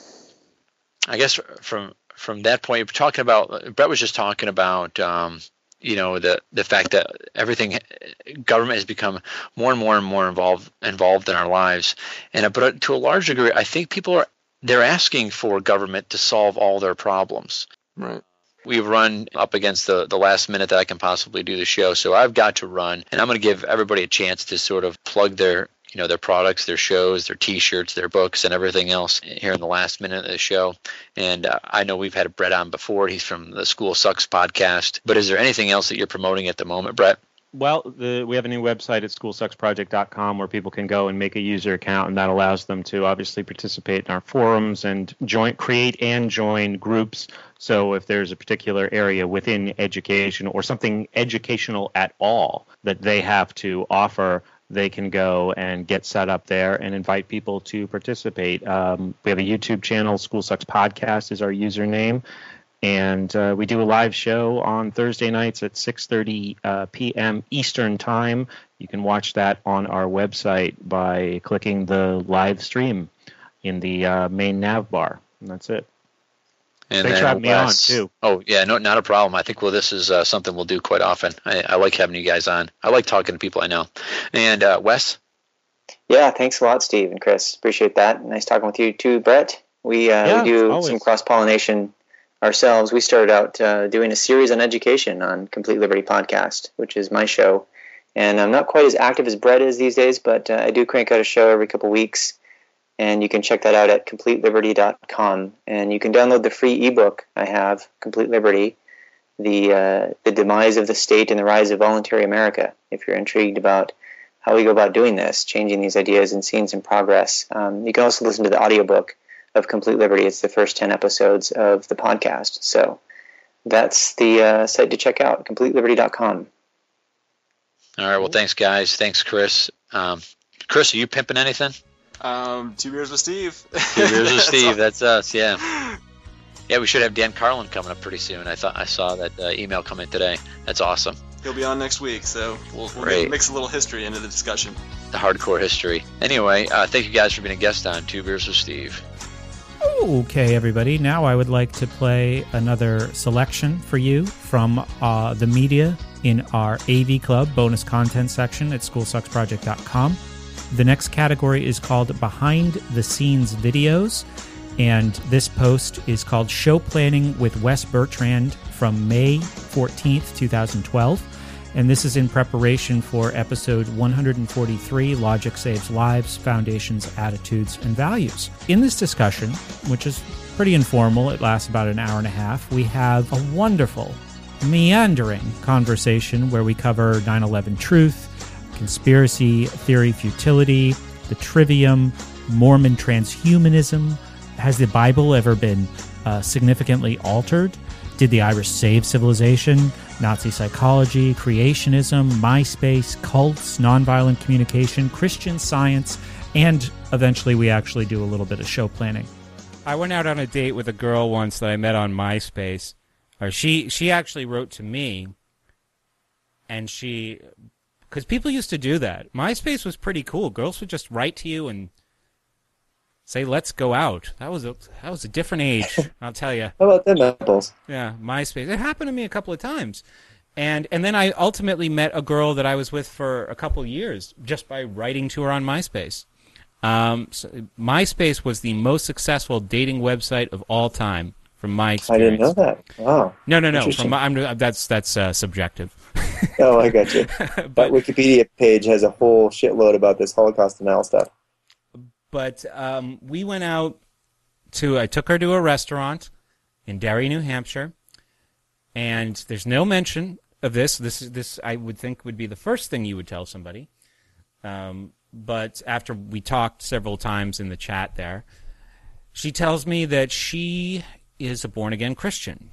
I guess from from that point, you're talking about, Brett was just talking about, um, you know, the the fact that everything, government has become more and more and more involved involved in our lives, and but to a large degree, I think people are they're asking for government to solve all their problems. Right. We've run up against the, the last minute that I can possibly do the show, so I've got to run, and I'm going to give everybody a chance to sort of plug their, you know, their products, their shows, their T-shirts, their books, and everything else here in the last minute of the show. And uh, I know we've had Brett on before. He's from the School Sucks podcast. But is there anything else that you're promoting at the moment, Brett? Well, the, we have a new website at school sucks project dot com where people can go and make a user account, and that allows them to obviously participate in our forums and join, create and join groups. So if there's a particular area within education or something educational at all that they have to offer, they can go and get set up there and invite people to participate. Um, we have a YouTube channel, School Sucks Podcast is our username. And uh, we do a live show on Thursday nights at six thirty uh, p.m. Eastern Time. You can watch that on our website by clicking the live stream in the uh, main nav bar. And that's it. And Thanks for having me on, too. Oh, yeah, no, not a problem. I think, well, this is uh, something we'll do quite often. I, I like having you guys on. I like talking to people I know. And uh, Wes? Yeah, thanks a lot, Steve and Chris. Appreciate that. Nice talking with you, too, Brett. We, uh, yeah, we do always. some cross-pollination ourselves, we started out uh, doing a series on education on Complete Liberty Podcast, which is my show. And I'm not quite as active as Brett is these days, but uh, I do crank out a show every couple weeks. And you can check that out at complete liberty dot com. And you can download the free ebook I have, Complete Liberty, the uh, the demise of the state and the rise of voluntary America, if you're intrigued about how we go about doing this, changing these ideas and seeing some progress. Um, you can also listen to the audiobook of Complete Liberty. It's the first ten episodes of the podcast. So that's the uh, site to check out, complete liberty dot com. All right. Well, thanks, guys. Thanks, Chris. Um, Chris, are you pimping anything? Um, two beers with Steve. Two beers with Steve. That's us. Yeah. Yeah, we should have Dan Carlin coming up pretty soon. I thought I saw that uh, email come in today. That's awesome. He'll be on next week, so we'll, we'll mix a little history into the discussion. The hardcore history. Anyway, uh, thank you guys for being a guest on Two Beers with Steve. Okay, everybody. Now I would like to play another selection for you from uh, the media in our A V Club bonus content section at school sucks project dot com. The next category is called Behind the Scenes Videos, and this post is called Show Planning with Wes Bertrand from May fourteenth, twenty twelve. And this is in preparation for episode one forty-three, Logic Saves Lives, Foundations, Attitudes, and Values. In this discussion, which is pretty informal, it lasts about an hour and a half, we have a wonderful, meandering conversation where we cover nine eleven truth, conspiracy theory futility, the trivium, Mormon transhumanism. Has the Bible ever been uh, significantly altered? Did the Irish save civilization? Nazi psychology, creationism, MySpace, cults, nonviolent communication, Christian Science, and eventually we actually do a little bit of show planning. I went out on a date with a girl once that I met on MySpace. Or she, she actually wrote to me, and she... Because people used to do that. MySpace was pretty cool. Girls would just write to you and say, let's go out. That was a that was a different age, I'll tell you. How about them apples? Yeah, MySpace. It happened to me a couple of times. And and then I ultimately met a girl that I was with for a couple of years just by writing to her on MySpace. Um, so MySpace was the most successful dating website of all time, from my experience. I didn't know that. Wow. No, no, no. From my, I'm, that's that's uh, subjective. Oh, I got you. But that Wikipedia page has a whole shitload about this Holocaust denial stuff. But um, we went out to, I took her to a restaurant in Derry, New Hampshire, and there's no mention of this. This is this I would think would be the first thing you would tell somebody. Um, but after we talked several times in the chat there, she tells me that she is a born-again Christian.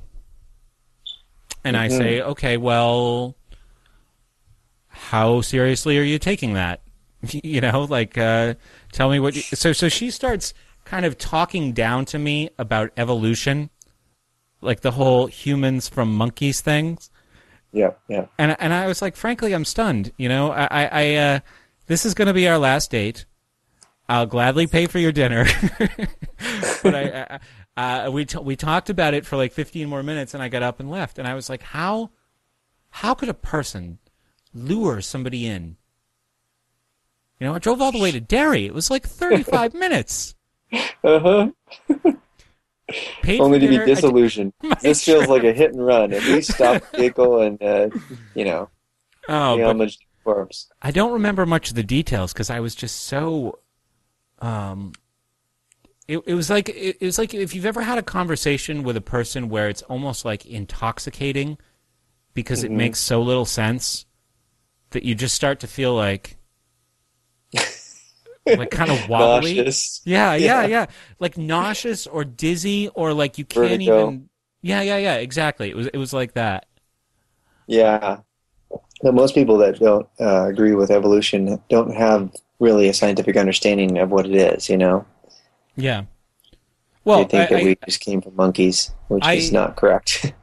And mm-hmm. I say, okay, well, how seriously are you taking that? You know, like, uh, tell me what you... So, so she starts kind of talking down to me about evolution, like the whole humans from monkeys things. Yeah, yeah. And and I was like, frankly, I'm stunned. You know, I, I, I uh, this is going to be our last date. I'll gladly pay for your dinner. But I, I uh, we t- we talked about it for like fifteen more minutes, and I got up and left. And I was like, how, how could a person lure somebody in? You know, I drove all the way to Derry. It was like thirty-five minutes. Uh-huh. Only to dinner. be disillusioned. This feels like a hit and run. At least stop the vehicle and, uh, you know, oh, pay homage to the corpse. I don't remember much of the details because I was just so... Um, it, it was like it, it was like if you've ever had a conversation with a person where it's almost like intoxicating because mm-hmm. it makes so little sense that you just start to feel like... like kind of wobbly. Nauseous. Yeah, yeah, yeah, yeah. Like nauseous or dizzy or like you can't Vertigo. even. Yeah, yeah, yeah. Exactly. It was. It was like that. Yeah. But most people that don't uh, agree with evolution don't have really a scientific understanding of what it is. You know. Yeah. Well, they think I, that I, we just came from monkeys, which I, is not correct.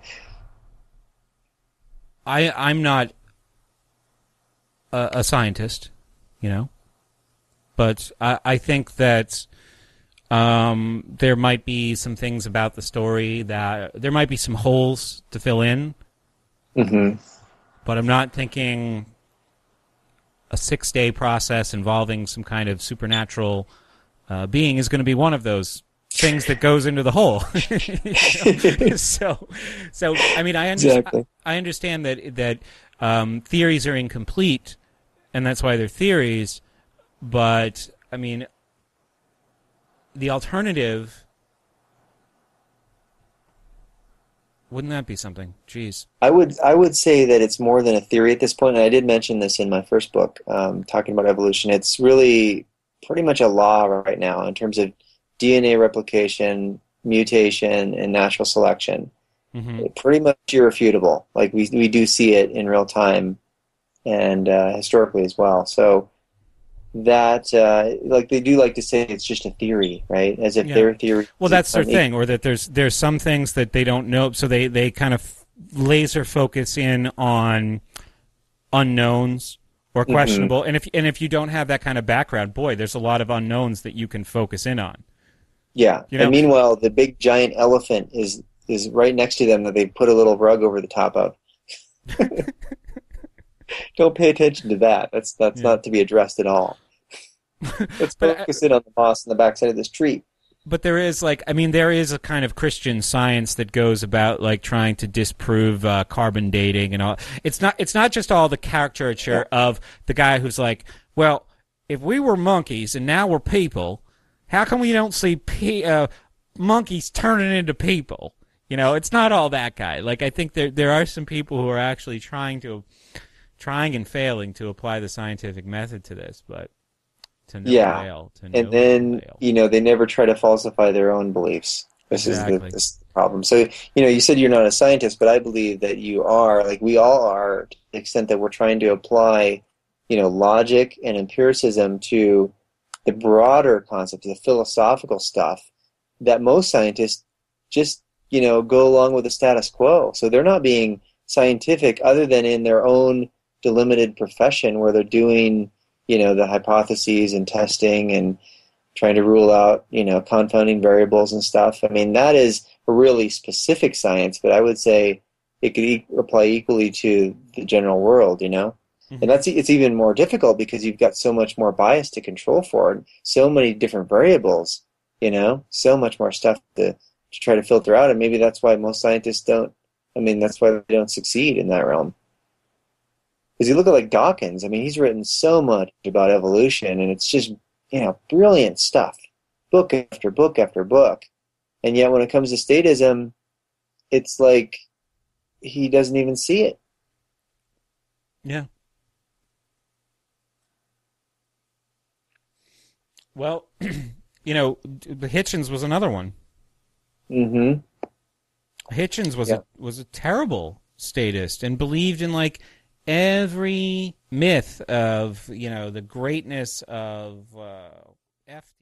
I I'm not a, a scientist, you know. But I, I think that um, there might be some things about the story that there might be some holes to fill in. Mm-hmm. But I'm not thinking a six-day process involving some kind of supernatural uh, being is going to be one of those things that goes into the hole. You know? so, so I mean, I understand. Exactly. I understand that that um, theories are incomplete, and that's why they're theories. But I mean, the alternative. Wouldn't that be something? Jeez. I would I would say that it's more than a theory at this point, and I did mention this in my first book, um, talking about evolution. It's really pretty much a law right now in terms of D N A replication, mutation, and natural selection. Mm-hmm. Pretty much irrefutable. Like we we do see it in real time, and uh, historically as well. So that uh, like they do like to say it's just a theory, right? As if yeah. their theory. Well, that's their thing, or that there's there's some things that they don't know, so they they kind of laser focus in on unknowns or questionable. Mm-hmm. And if and if you don't have that kind of background, boy, there's a lot of unknowns that you can focus in on. Yeah, you know? And meanwhile, the big giant elephant is is right next to them that they put a little rug over the top of. Don't pay attention to that. That's that's yeah. not to be addressed at all. Let's focus in on the moss on the backside of this tree. But there is like, I mean, there is a kind of Christian science that goes about like trying to disprove uh, carbon dating and all. It's not. It's not just all the caricature yeah. of the guy who's like, well, if we were monkeys and now we're people, how come we don't see pe- uh, monkeys turning into people? You know, it's not all that guy. Like, I think there there are some people who are actually trying to. Trying and failing to apply the scientific method to this, but to no yeah. avail. To and no then, avail. you know, they never try to falsify their own beliefs. This exactly. is the, this is the problem. So, you know, you said you're not a scientist, but I believe that you are. Like, we all are, to the extent that we're trying to apply, you know, logic and empiricism to the broader concepts, the philosophical stuff, that most scientists just, you know, go along with the status quo. So they're not being scientific other than in their own delimited profession where they're doing, you know, the hypotheses and testing and trying to rule out, you know, confounding variables and stuff. I mean, that is a really specific science, but I would say it could e- apply equally to the general world, you know? Mm-hmm. And that's it's even more difficult because you've got so much more bias to control for it, so many different variables, you know, so much more stuff to, to try to filter out. And maybe that's why most scientists don't, I mean, that's why they don't succeed in that realm. Because you look at like Dawkins, I mean, he's written so much about evolution, and it's just, you know, brilliant stuff, book after book after book. And yet when it comes to statism, it's like he doesn't even see it. Yeah. Well, you know, Hitchens was another one. Mm-hmm. Hitchens was yeah. a was a terrible statist and believed in like every myth of, you know, the greatness of uh, F